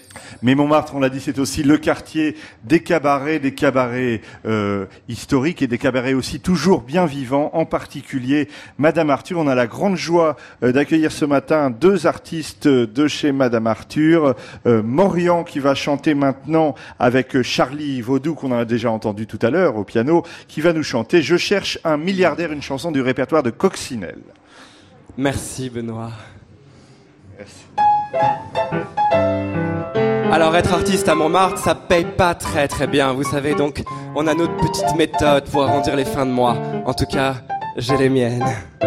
Mais Montmartre, on l'a dit, c'est aussi le quartier des cabarets, des cabarets euh, historiques et des cabarets aussi toujours bien vivants, en particulier Madame Arthur. On a la grande joie euh, d'accueillir ce matin deux artistes de chez Madame Arthur. Euh, Morian qui va chanter maintenant avec Charlie Vaudou, qu'on a déjà entendu tout à l'heure au piano, qui va nous chanter « Je cherche un milliardaire », une chanson du répertoire de Coccinelle. Merci Benoît. Merci. Alors être artiste à Montmartre, ça paye pas très très bien, vous savez, donc on a notre petite méthode pour arrondir les fins de mois. En tout cas, j'ai les miennes.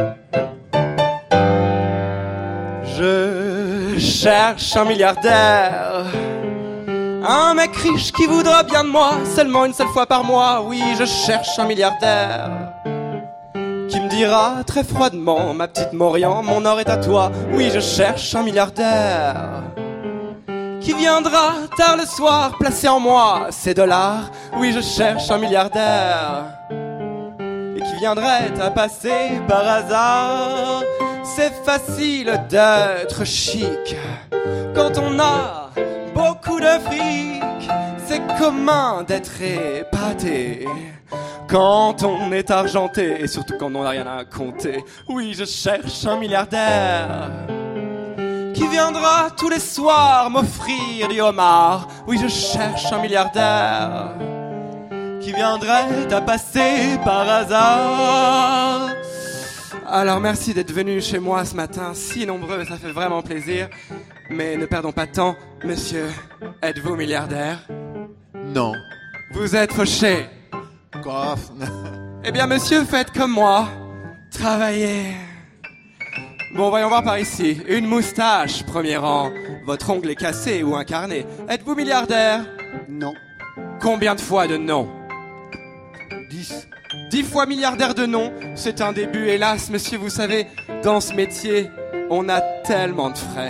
Je cherche un milliardaire, un mec riche qui voudra bien de moi, seulement une seule fois par mois. Oui, je cherche un milliardaire qui me dira très froidement, ma petite Morian, mon or est à toi. Oui, je cherche un milliardaire qui viendra tard le soir placer en moi ses dollars. Oui, je cherche un milliardaire et qui viendrait à passer par hasard. C'est facile d'être chic quand on a beaucoup de fric. C'est commun d'être épaté quand on est argenté et surtout quand on n'a rien à compter. Oui, je cherche un milliardaire qui viendra tous les soirs m'offrir du homard. Oui, je cherche un milliardaire qui viendrait à passer par hasard. Alors merci d'être venus chez moi ce matin, si nombreux, ça fait vraiment plaisir. Mais ne perdons pas de temps, monsieur, êtes-vous milliardaire? Non. Vous êtes fauché? Quoi? Eh bien monsieur, faites comme moi, travaillez. Bon, voyons voir par ici. Une moustache, premier rang. Votre ongle est cassé ou incarné. Êtes-vous milliardaire? Non. Combien de fois de non? Dix. Dix fois milliardaire de non, c'est un début. Hélas, monsieur, vous savez, dans ce métier, on a tellement de frais.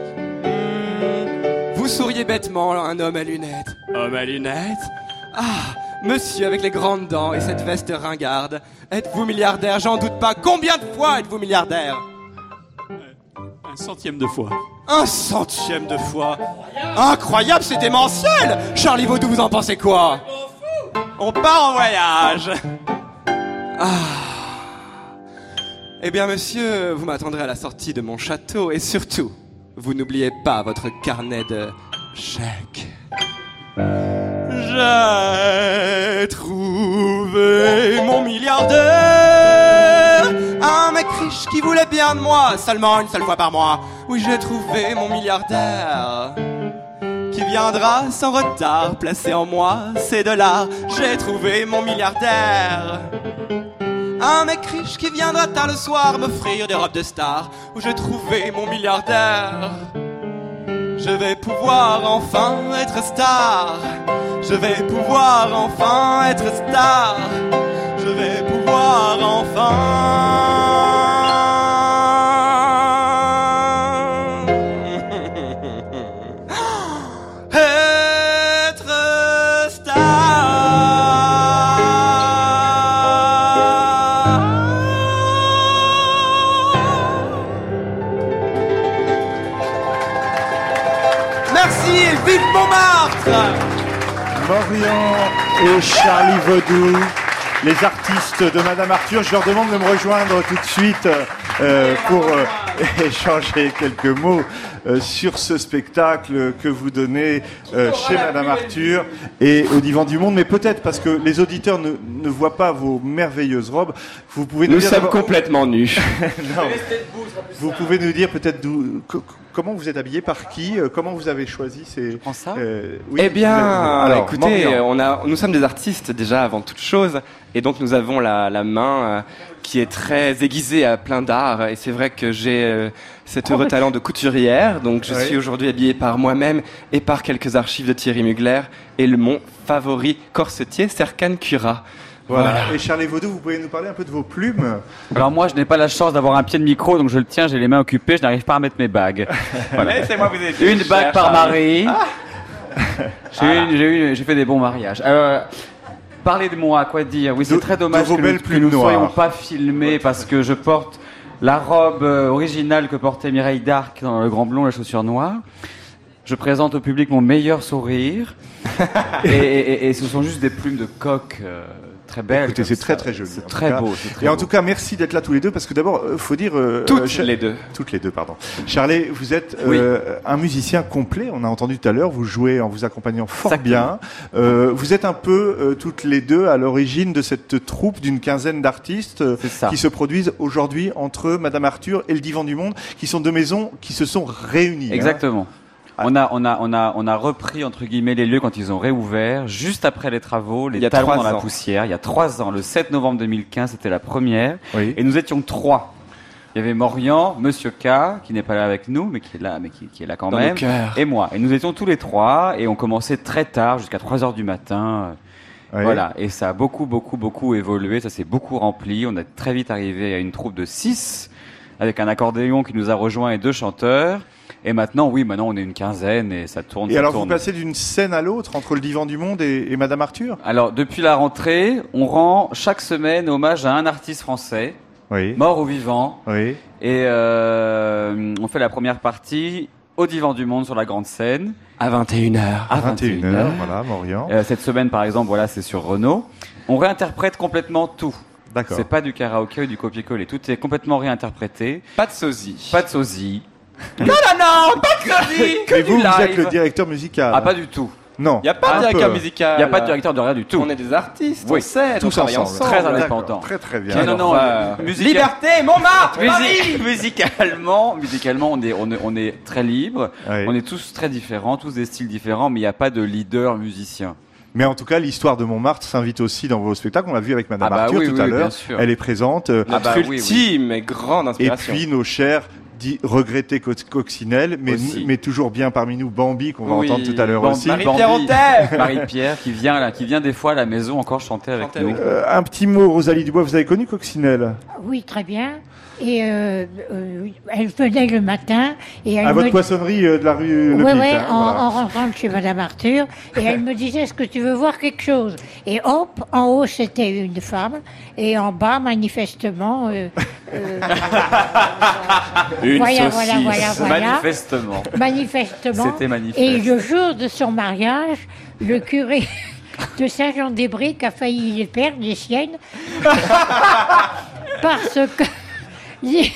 Mmh. Vous souriez bêtement, un homme à lunettes. Homme à lunettes? Ah, monsieur avec les grandes dents et cette veste ringarde. Êtes-vous milliardaire? J'en doute pas. Combien de fois êtes-vous milliardaire? Un centième de fois. Un centième de fois. Incroyable, c'est démentiel. Charlie Vaudou, vous en pensez quoi? On part en voyage. Ah. Eh bien, monsieur, vous m'attendrez à la sortie de mon château et surtout, vous n'oubliez pas votre carnet de chèques. J'ai trouvé mon milliardaire, un mec riche qui voulait bien de moi, seulement une seule fois par mois. Oui, j'ai trouvé mon milliardaire qui viendra sans retard placer en moi ses dollars. J'ai trouvé mon milliardaire, un mec riche qui viendra tard le soir m'offrir des robes de star. Où j'ai trouvé mon milliardaire, je vais pouvoir enfin être star. Je vais pouvoir enfin être star. Je vais pouvoir enfin être star. Merci et vive Montmartre! Morian et Charlie Vaudou, les artistes de Madame Arthur. Je leur demande de me rejoindre tout de suite euh, pour euh, échanger quelques mots euh, sur ce spectacle que vous donnez euh, chez Madame Arthur et au Divan du Monde. Mais peut-être parce que les auditeurs ne, ne voient pas vos merveilleuses robes, vous pouvez nous, nous dire... Nous sommes complètement nus. Non. Vous pouvez nous dire peut-être d'où... Comment vous êtes habillé, par qui, comment vous avez choisi ces... Prends ça. Euh, oui, eh bien, avez... Alors, écoutez, on a, nous sommes des artistes déjà avant toute chose, et donc nous avons la, la main euh, qui est très aiguisée à plein d'art, et c'est vrai que j'ai euh, cet heureux talent de couturière, donc je oui. suis aujourd'hui habillé par moi-même et par quelques archives de Thierry Mugler, et le, mon favori corsetier, Serkan Kura. Voilà. Voilà. Et Charlie Vaudou, vous pouvez nous parler un peu de vos plumes? Alors moi, je n'ai pas la chance d'avoir un pied de micro, donc je le tiens, j'ai les mains occupées, je n'arrive pas à mettre mes bagues. Voilà. Laissez-moi vous aider. Une bague par mari. Ah. J'ai, voilà. eu, j'ai, eu, j'ai fait des bons mariages. Euh, parlez de moi, quoi dire? Oui, c'est de, très dommage que, le, que nous ne soyons pas filmés parce que je porte la robe originale que portait Mireille d'Arc dans Le Grand Blond, la chaussure noire. Je présente au public mon meilleur sourire. et, et, et ce sont juste des plumes de coq euh, très belles. Écoutez, c'est très très joli. C'est très cas. beau. C'est très et en beau. tout cas, merci d'être là tous les deux parce que d'abord, il faut dire. Euh, toutes euh, Cha- les deux. Toutes les deux, pardon. Charlet, vous êtes Oui. euh, un musicien complet. On a entendu tout à l'heure. Vous jouez en vous accompagnant fort Exactement. bien. Euh, vous êtes un peu euh, toutes les deux à l'origine de cette troupe d'une quinzaine d'artistes euh, qui se produisent aujourd'hui entre Madame Arthur et le Divan du Monde, qui sont deux maisons qui se sont réunies. Exactement. Hein. On a, on, a, on, a, on a repris, entre guillemets, les lieux quand ils ont réouvert, juste après les travaux, les Il y a talons trois dans la ans. poussière. Il y a trois ans, le sept novembre deux mille quinze, c'était la première. Oui. Et nous étions trois. Il y avait Morian, Monsieur K, qui n'est pas là avec nous, mais qui est là, mais qui, qui est là quand Dans même, nos cœurs. et moi. Et nous étions tous les trois, et on commençait très tard, jusqu'à trois heures du matin. Oui. Voilà. Et ça a beaucoup, beaucoup, beaucoup évolué. Ça s'est beaucoup rempli. On est très vite arrivé à une troupe de six, avec un accordéon qui nous a rejoint et deux chanteurs. Et maintenant, oui, maintenant on est une quinzaine et ça tourne. Et ça alors, tourne. vous passez d'une scène à l'autre entre le Divan du Monde et, et Madame Arthur. Alors, depuis la rentrée, on rend chaque semaine hommage à un artiste français, Oui. mort ou vivant. Oui. Et euh, on fait la première partie au Divan du Monde sur la grande scène. À vingt et une heures. À vingt et une heures, heures. voilà, Morian. Euh, cette semaine, par exemple, voilà, c'est sur Renault. On réinterprète complètement tout. D'accord. C'est pas du karaoké ou du copier-coller. Tout est complètement réinterprété. Pas de sosie. Pas de sosie. Non, non, non, pas de sosie. Que Mais vous, du vous êtes live. le directeur musical. Ah, pas du tout. Non. Il n'y a pas un de directeur peu. musical. Il n'y a pas de directeur de rien du tout. On est des artistes, Oui. on sait, Tous on travaille ensemble. ensemble. Très D'accord, indépendant. Très très bien. Non, non, non. Euh, musical- Liberté, Montmartre, Musi- Paris. musicalement, musicalement, on est, on est, on est très libre. Oui. On est tous très différents, tous des styles différents, mais il n'y a pas de leader musicien. Mais en tout cas, l'histoire de Montmartre s'invite aussi dans vos spectacles. On l'a vu avec Madame Ah bah Arthur oui, tout oui, à bien l'heure. sûr. Elle est présente. Euh, Ah bah Notre oui, ultime et grande Et inspiration. puis nos chers dit regrettés co- coccinelles, mais, Aussi. mais toujours bien parmi nous Bambi qu'on va Oui, entendre tout à l'heure Bambi- aussi. Marie-Pierre Bambi- Autel. Marie-Pierre qui vient là, qui vient des fois à la maison encore chanter avec Chanter nous. avec Euh, un petit mot, Rosalie Dubois, vous avez connu Coccinelle Oui, très bien. Et euh, euh, elle venait le matin et elle à me votre poissonnerie euh, de la rue Le Oui, Pic, oui, hein, en, voilà. en rentrant de chez Madame Arthur, et elle me disait, est-ce que tu veux voir quelque chose? Et hop, en haut, c'était une femme, et en bas, manifestement... euh, euh, Une voilà, saucisse. voilà, voilà, voilà. Manifestement. manifestement. C'était manifeste. Et le jour de son mariage, le curé de Saint-Jean-des-Briques a failli les perdre, les siennes, parce que... les-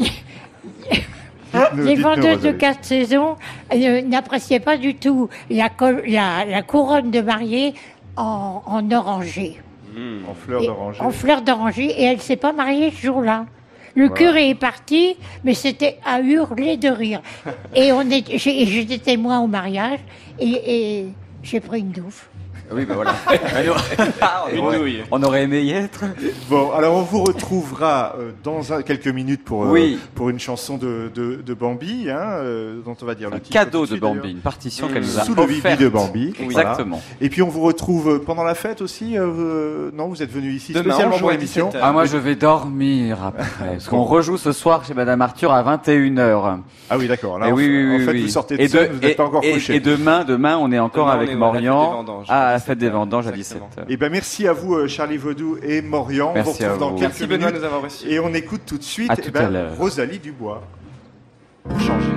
Ne Les dites-nous, vendeuses de Rosalie. quatre saisons euh, n'appréciaient pas du tout la, col- la, la couronne de mariée en, en oranger. En fleurs Et- d'oranger. En fleurs d'oranger, et elle ne s'est pas mariée ce jour-là. Le Voilà. curé est parti, mais c'était à hurler de rire. Et on est, j'ai- j'étais témoin au mariage, et, et j'ai pris une douche. Oui, ben voilà. Une on, nouille. on aurait aimé y être. Bon, alors on vous retrouvera euh, dans un- quelques minutes pour, euh, Oui. pour une chanson de, de, de Bambi, hein, euh, dont on va dire Un le titre. cadeau tout de de suite, Bambi, d'ailleurs. une partition qu'elle nous a Sous le bibi offerte. de Bambi. Exactement. Voilà. Et puis on vous retrouve euh, pendant la fête aussi. euh, euh, non, vous êtes venu ici Demain, spécialement on pour joue à l'émission. dix-sept heures. Ah, moi, je vais dormir après. Parce qu'on rejoue ce soir chez Madame Arthur à vingt et une heures. Ah oui, d'accord. Là, Et en, oui, oui, en oui, fait, oui. vous sortez de et scène, vous n'êtes pas encore et, couché. et demain, demain, on est encore Demain, on avec est à la fête des Morian vendanges, à la à fête des dix-sept heures. vendanges à Exactement. dix-sept heures. Eh ben merci à vous, euh, Charlie Vaudou et Morian. On vous Merci à retrouve dans vous. quelques Merci Benoît de minutes. nous avoir reçus. Et on écoute tout de suite À eh tout ben, à l'heure. Rosalie Dubois. Pour changer.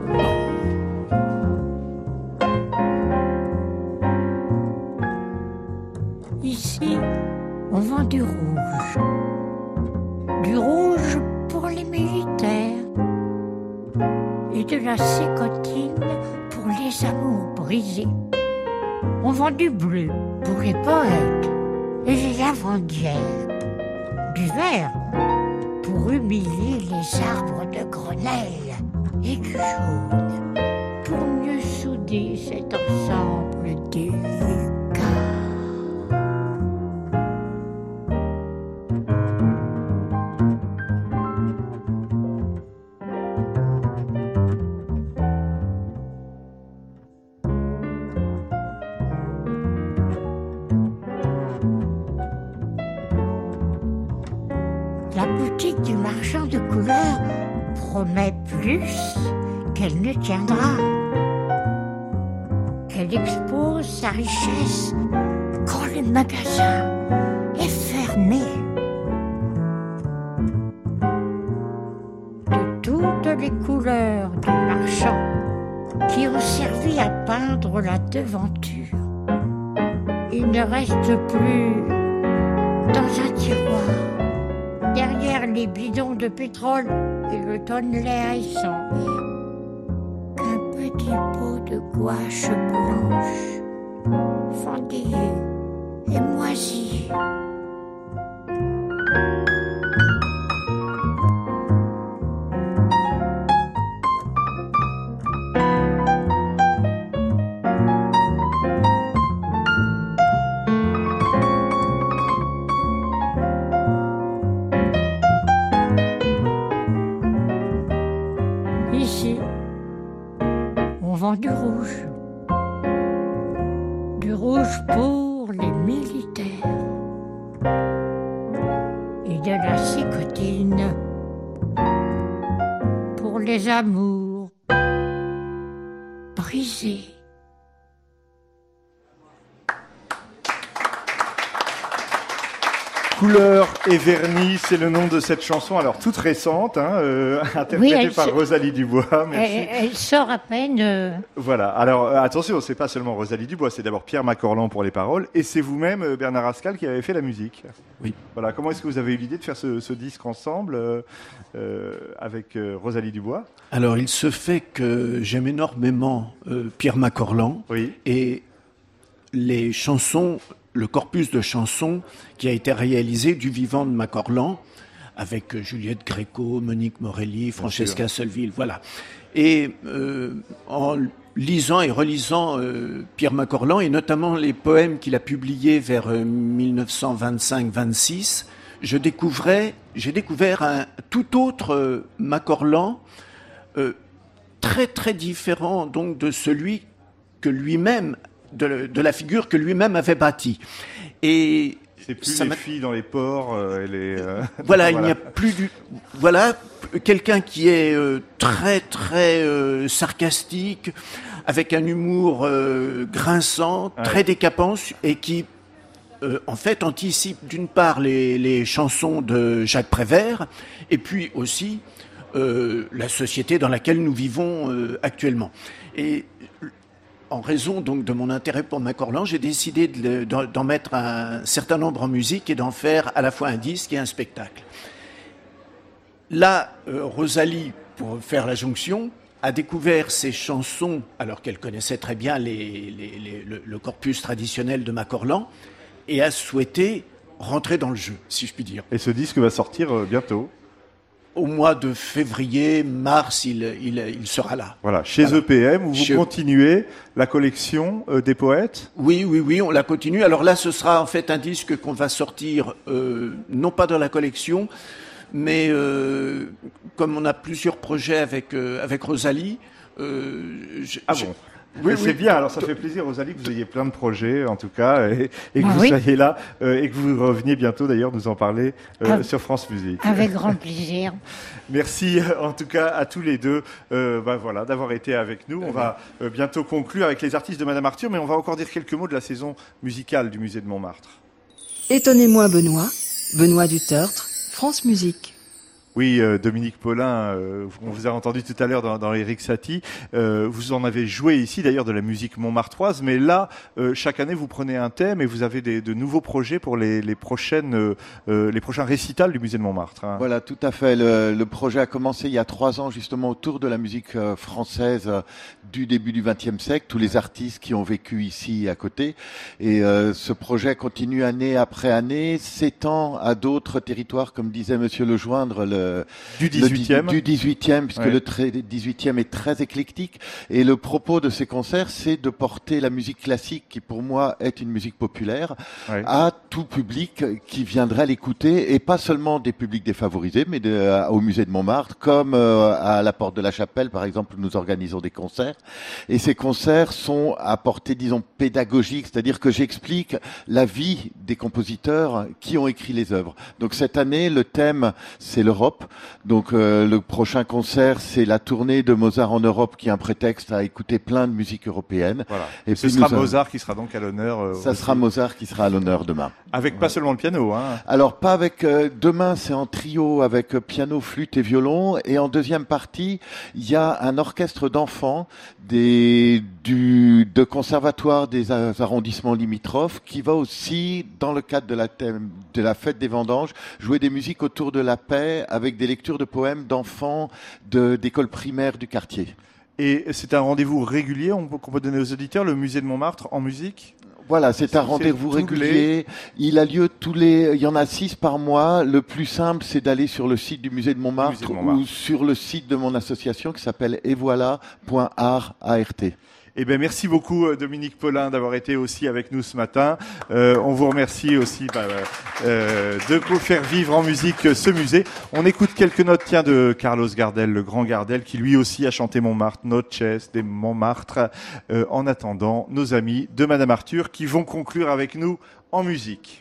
Ici, on vend du rouge. Du rouge pour les militaires. Et de la sécotine pour les amours brisés. On vend du bleu pour les poètes et les lavandières. Du vert pour humilier les arbres de Grenelle. Et du jaune pour mieux souder cet ensemble délicat. La boutique du marchand de couleurs promet plus qu'elle ne tiendra. Elle expose sa richesse quand le magasin est fermé. De toutes les couleurs du marchand qui ont servi peindre la devanture. Il ne reste plus dans un tiroir, derrière les bidons de pétrole et le tonnelet à essence, qu'un petit pot de gouache blanche, fendillé et moisi. Ici, on vend du rouge. Du rouge pour les militaires. Et de la cicotine pour les amours brisés. Couleur et vernis, c'est le nom de cette chanson, alors toute récente, hein, euh, interprétée Oui, par se... Rosalie Dubois. Merci. Elle, elle sort à peine. Euh... Voilà, alors euh, attention, c'est pas seulement Rosalie Dubois, c'est d'abord Pierre Macorlan pour les paroles, et c'est vous-même, euh, Bernard Rascal, qui avez fait la musique. Oui. Voilà, comment est-ce que vous avez eu l'idée de faire ce, ce disque ensemble euh, euh, avec euh, Rosalie Dubois? Alors, il se fait que j'aime énormément euh, Pierre Macorlan, oui. Et les chansons, le corpus de chansons qui a été réalisé du vivant de Macorlan, avec Juliette Gréco, Monique Morelli, Francesca Solville, voilà. Et euh, en lisant et relisant euh, Pierre Macorlan, et notamment les poèmes qu'il a publiés vers euh, mille neuf cent vingt-cinq vingt-six, je découvrais, j'ai découvert un tout autre euh, Macorlan, euh, très très différent donc de celui que lui-même, de, de la figure que lui-même avait bâtie. Et c'est plus les filles dans les ports euh, et les. Euh... Voilà, il n'y a plus du. Voilà, quelqu'un qui est euh, très très euh, sarcastique, avec un humour euh, grinçant, ouais. Très décapant, et qui, euh, en fait, anticipe d'une part les, les chansons de Jacques Prévert, et puis aussi euh, la société dans laquelle nous vivons euh, actuellement. Et en raison donc de mon intérêt pour Macorlan, j'ai décidé de, d'en, d'en mettre un certain nombre en musique et d'en faire à la fois un disque et un spectacle. Là, euh, Rosalie, pour faire la jonction, a découvert ces chansons, alors qu'elle connaissait très bien les, les, les, le, le corpus traditionnel de Macorlan, et a souhaité rentrer dans le jeu, si je puis dire. Et ce disque va sortir euh, bientôt. Au mois de février, mars, il, il, il sera là. Voilà, chez voilà. E P M, où vous chez... continuez la collection euh, des poètes. Oui, oui, oui, on la continue. Alors là, ce sera en fait un disque qu'on va sortir, euh, non pas dans la collection, mais euh, comme on a plusieurs projets avec, euh, avec Rosalie... Euh, je, ah je... bon Oui, c'est oui. bien. Alors, ça fait plaisir, Rosalie, que vous ayez plein de projets, en tout cas, et, et que ah, vous oui. soyez là, euh, et que vous reveniez bientôt, d'ailleurs, nous en parler euh, ah, sur France Musique. Avec grand plaisir. Merci, en tout cas, à tous les deux, euh, bah, voilà, d'avoir été avec nous. On va euh, bientôt conclure avec les artistes de Madame Arthur, mais on va encore dire quelques mots de la saison musicale du Musée de Montmartre. Étonnez-moi, Benoît. Benoît du Tertre, France Musique. Oui, euh, Dominique Paulin, euh, on vous a entendu tout à l'heure dans, dans Éric Satie. Euh, vous en avez joué ici, d'ailleurs, de la musique montmartroise. Mais là, euh, chaque année, vous prenez un thème et vous avez des, de nouveaux projets pour les, les, prochaines, euh, les prochains récitals du Musée de Montmartre. Hein. Voilà, tout à fait. Le, le projet a commencé il y a trois ans, justement, autour de la musique euh, française euh, du début du vingtième siècle. Tous les artistes qui ont vécu ici à côté. Et euh, ce projet continue année après année, s'étend à d'autres territoires, comme disait Monsieur Lejoindre, le Du dix-huitième. Du dix-huitième, puisque ouais. le dix-huitième est très éclectique. Et le propos de ces concerts, c'est de porter la musique classique, qui pour moi est une musique populaire, ouais. à tout public qui viendrait l'écouter, et pas seulement des publics défavorisés, mais de, euh, au musée de Montmartre, comme euh, à la Porte de la Chapelle, par exemple, où nous organisons des concerts. Et ces concerts sont à portée, disons, pédagogique, c'est-à-dire que j'explique la vie des compositeurs qui ont écrit les œuvres. Donc cette année, le thème, c'est le rock. Europe. Donc euh, le prochain concert, c'est la tournée de Mozart en Europe, qui est un prétexte à écouter plein de musique européenne. Voilà. Et ce puis sera nous a- Mozart qui sera donc à l'honneur. euh, Ça aussi. sera Mozart qui sera à l'honneur demain. Avec pas seulement le piano, hein. Alors pas avec euh, demain, c'est en trio avec euh, piano, flûte et violon, et en deuxième partie, il y a un orchestre d'enfants des du de conservatoire des a- arrondissements limitrophes qui va aussi, dans le cadre de la thème de la fête des vendanges, jouer des musiques autour de la paix avec des lectures de poèmes d'enfants de d'écoles primaires du quartier. Et c'est un rendez-vous régulier on peut- qu'on peut donner aux auditeurs, le musée de Montmartre en musique. Voilà, c'est un C'est rendez-vous tous régulier. Il a lieu tous les, il y en a six par mois. Le plus simple, c'est d'aller sur le site du musée de Montmartre, Musée de Montmartre. ou sur le site de mon association qui s'appelle et voilà point art. Eh bien, merci beaucoup euh, Dominique Paulin d'avoir été aussi avec nous ce matin. Euh, on vous remercie aussi bah, euh, de faire vivre en musique euh, ce musée. On écoute quelques notes tiens, de Carlos Gardel, le grand Gardel, qui lui aussi a chanté Montmartre, Noches de Montmartre. Euh, en attendant, nos amis de Madame Arthur qui vont conclure avec nous en musique.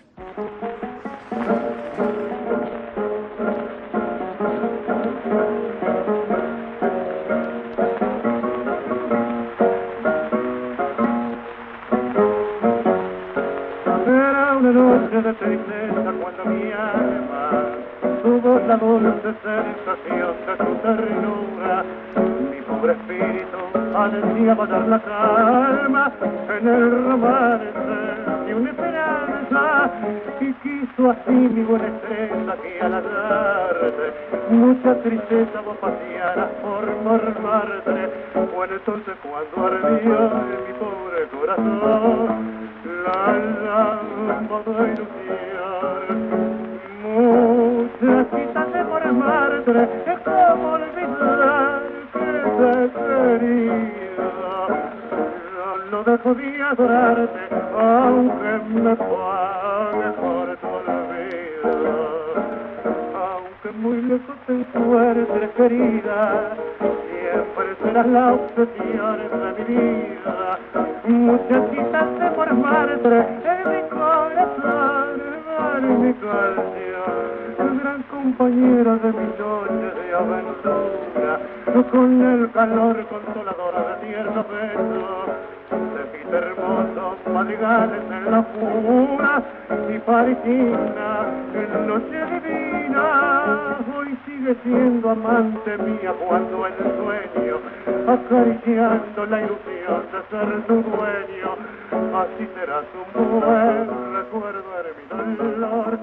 Era una noche de tristeza cuando mi alma tuvo la dulce sensación de su ternura. Mi pobre espíritu ansiaba dar la calma en el romance de una esperanza y quiso así mi buena estrella que a la tarde mucha tristeza vos pasearas por Montmartre. Bueno, entonces cuando ardió en mi pobre corazón la lámpara de ilusión, muchachitas de Montmartre, es como olvidar que te quería. Yo no dejo de adorarte, aunque me pague por tu olvido. Aunque muy lejos te encuentres, querida, siempre serás la obsesión de mi vida. Muchachitas de Montmartre, en mi corazón, en mi canción, gran compañera de mis noches de aventura, con el calor consolador de tierno beso, de mis hermosos madrigales en la pura y parisina, en noche divina, hoy sigue siendo amante mía cuando en el sueño, acariciando la ilusión de ser tu dueño, así serás un buen recuerdo en mi dolor.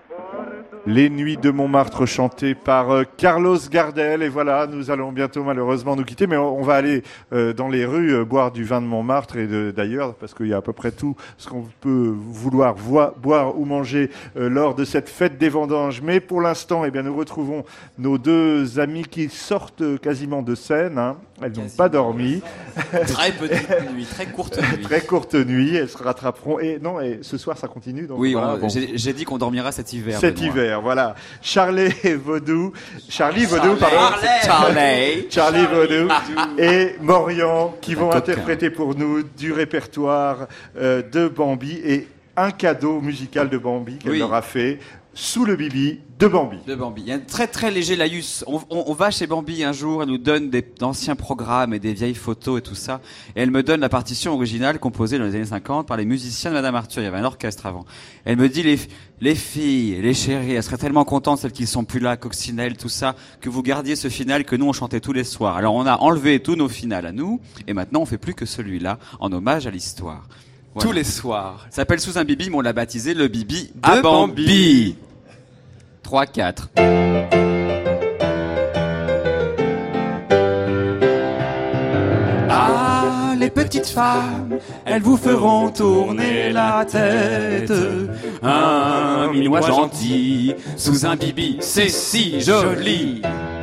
Les Nuits de Montmartre chantées par euh, Carlos Gardel. Et voilà, nous allons bientôt malheureusement nous quitter, mais on, on va aller euh, dans les rues euh, boire du vin de Montmartre et de, d'ailleurs, parce qu'il y a à peu près tout ce qu'on peut vouloir voi- boire ou manger euh, lors de cette fête des vendanges. Mais pour l'instant, eh bien, nous retrouvons nos deux amies qui sortent quasiment de scène. Hein. Elles n'ont pas dormi. Très petite nuit, très courte nuit. Très courte nuit. Elles se rattraperont. Et non, et ce soir, ça continue. Donc Oui, voilà, on- bon. j'ai j'ai dit qu'on dormira cet hiver. Cet Benoît. hiver, voilà. Charlie Vaudou, Charlie Vaudou, pardon. Charlie. Charlie Vaudou et Morian qui vont coquin. interpréter pour nous du répertoire euh, de Bambi et un cadeau musical de Bambi qu'elle Oui. leur a fait sous le bibi de Bambi. De Bambi. Il y a un très très léger laïus. On, on, on va chez Bambi un jour, elle nous donne des anciens programmes et des vieilles photos et tout ça. Et elle me donne la partition originale composée dans les années cinquante par les musiciens de Madame Arthur. Il y avait un orchestre avant. Elle me dit, les, les filles, les chéries, elles seraient tellement contentes, celles qui sont plus là, Coccinelle, tout ça, que vous gardiez ce final que nous on chantait tous les soirs. Alors on a enlevé tous nos finales à nous, et maintenant on fait plus que celui-là, en hommage à l'histoire. Voilà. Tous les soirs. Ça s'appelle Sous un bibi, mais on l'a baptisé le bibi De à Bambi. Bambi. trois quatre. Ah, les petites femmes, elles vous feront tourner la tête. Un minois gentil, sous un bibi, c'est si joli.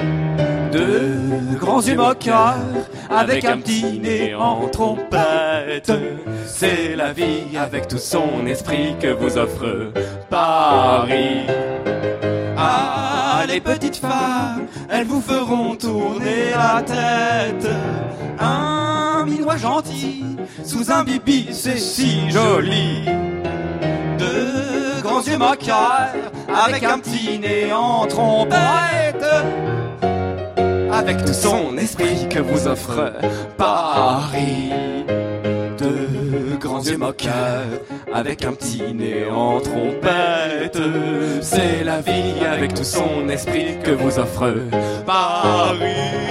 De grands yeux moqueurs, avec un petit nez en trompette. C'est la vie avec tout son esprit que vous offre Paris. Ah, les petites femmes, elles vous feront tourner la tête. Un minois gentil, sous un bibi, c'est si joli. De grands yeux moqueurs, avec un petit nez en trompette, avec tout son esprit que vous offre Paris. De grands yeux moqueurs, avec un petit nez en trompette, c'est la vie avec tout son esprit que vous offre Paris.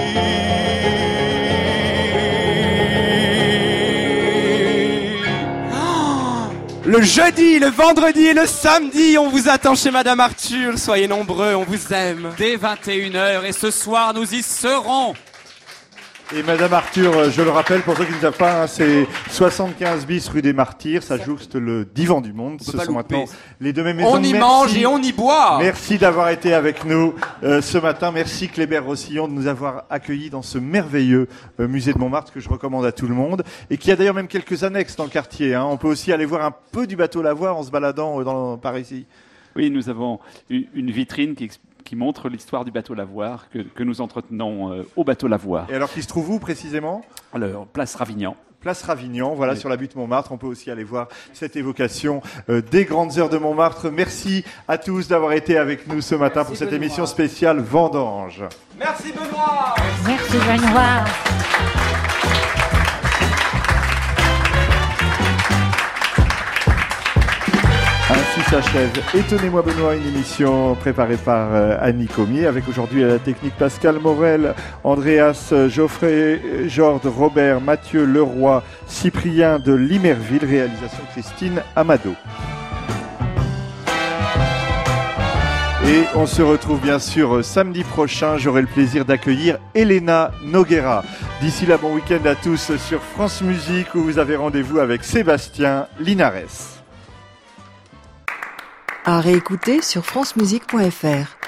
Le jeudi, le vendredi et le samedi, on vous attend chez Madame Arthur. Soyez nombreux, on vous aime. Dès vingt et une heures, et ce soir, nous y serons. Et Madame Arthur, je le rappelle, pour ceux qui ne savent pas, hein, c'est soixante-quinze bis rue des Martyrs, ça jouxte le divan du monde. Ce sont maintenant les deux mêmes maisons. On y Merci. mange et on y boit. Merci d'avoir été avec nous euh, ce matin. Merci Kléber Rossillon de nous avoir accueillis dans ce merveilleux euh, musée de Montmartre que je recommande à tout le monde et qui a d'ailleurs même quelques annexes dans le quartier. Hein. On peut aussi aller voir un peu du bateau Lavoir en se baladant euh, dans, par ici. Oui, nous avons une vitrine qui explique qui montre l'histoire du bateau Lavoir que, que nous entretenons euh, au bateau Lavoir. Et alors, qui se trouve où précisément ? Alors, place Ravignan. Place Ravignan, voilà, oui. Sur la butte Montmartre. On peut aussi aller voir cette évocation euh, des grandes heures de Montmartre. Merci à tous d'avoir été avec nous ce matin Merci pour cette Benoît. Émission spéciale Vendange. Merci Benoît. Merci Benoît. Ainsi s'achève Étonnez-moi Benoît, une émission préparée par euh, Annie Comier, avec aujourd'hui à la technique Pascal Morel, Andreas Geoffrey, Jord, Robert, Mathieu Leroy, Cyprien de Limerville, réalisation Christine Amado. Et on se retrouve bien sûr samedi prochain. J'aurai le plaisir d'accueillir Elena Noguera. D'ici là, bon week-end à tous sur France Musique où vous avez rendez-vous avec Sébastien Linares. À réécouter sur francemusique point f r.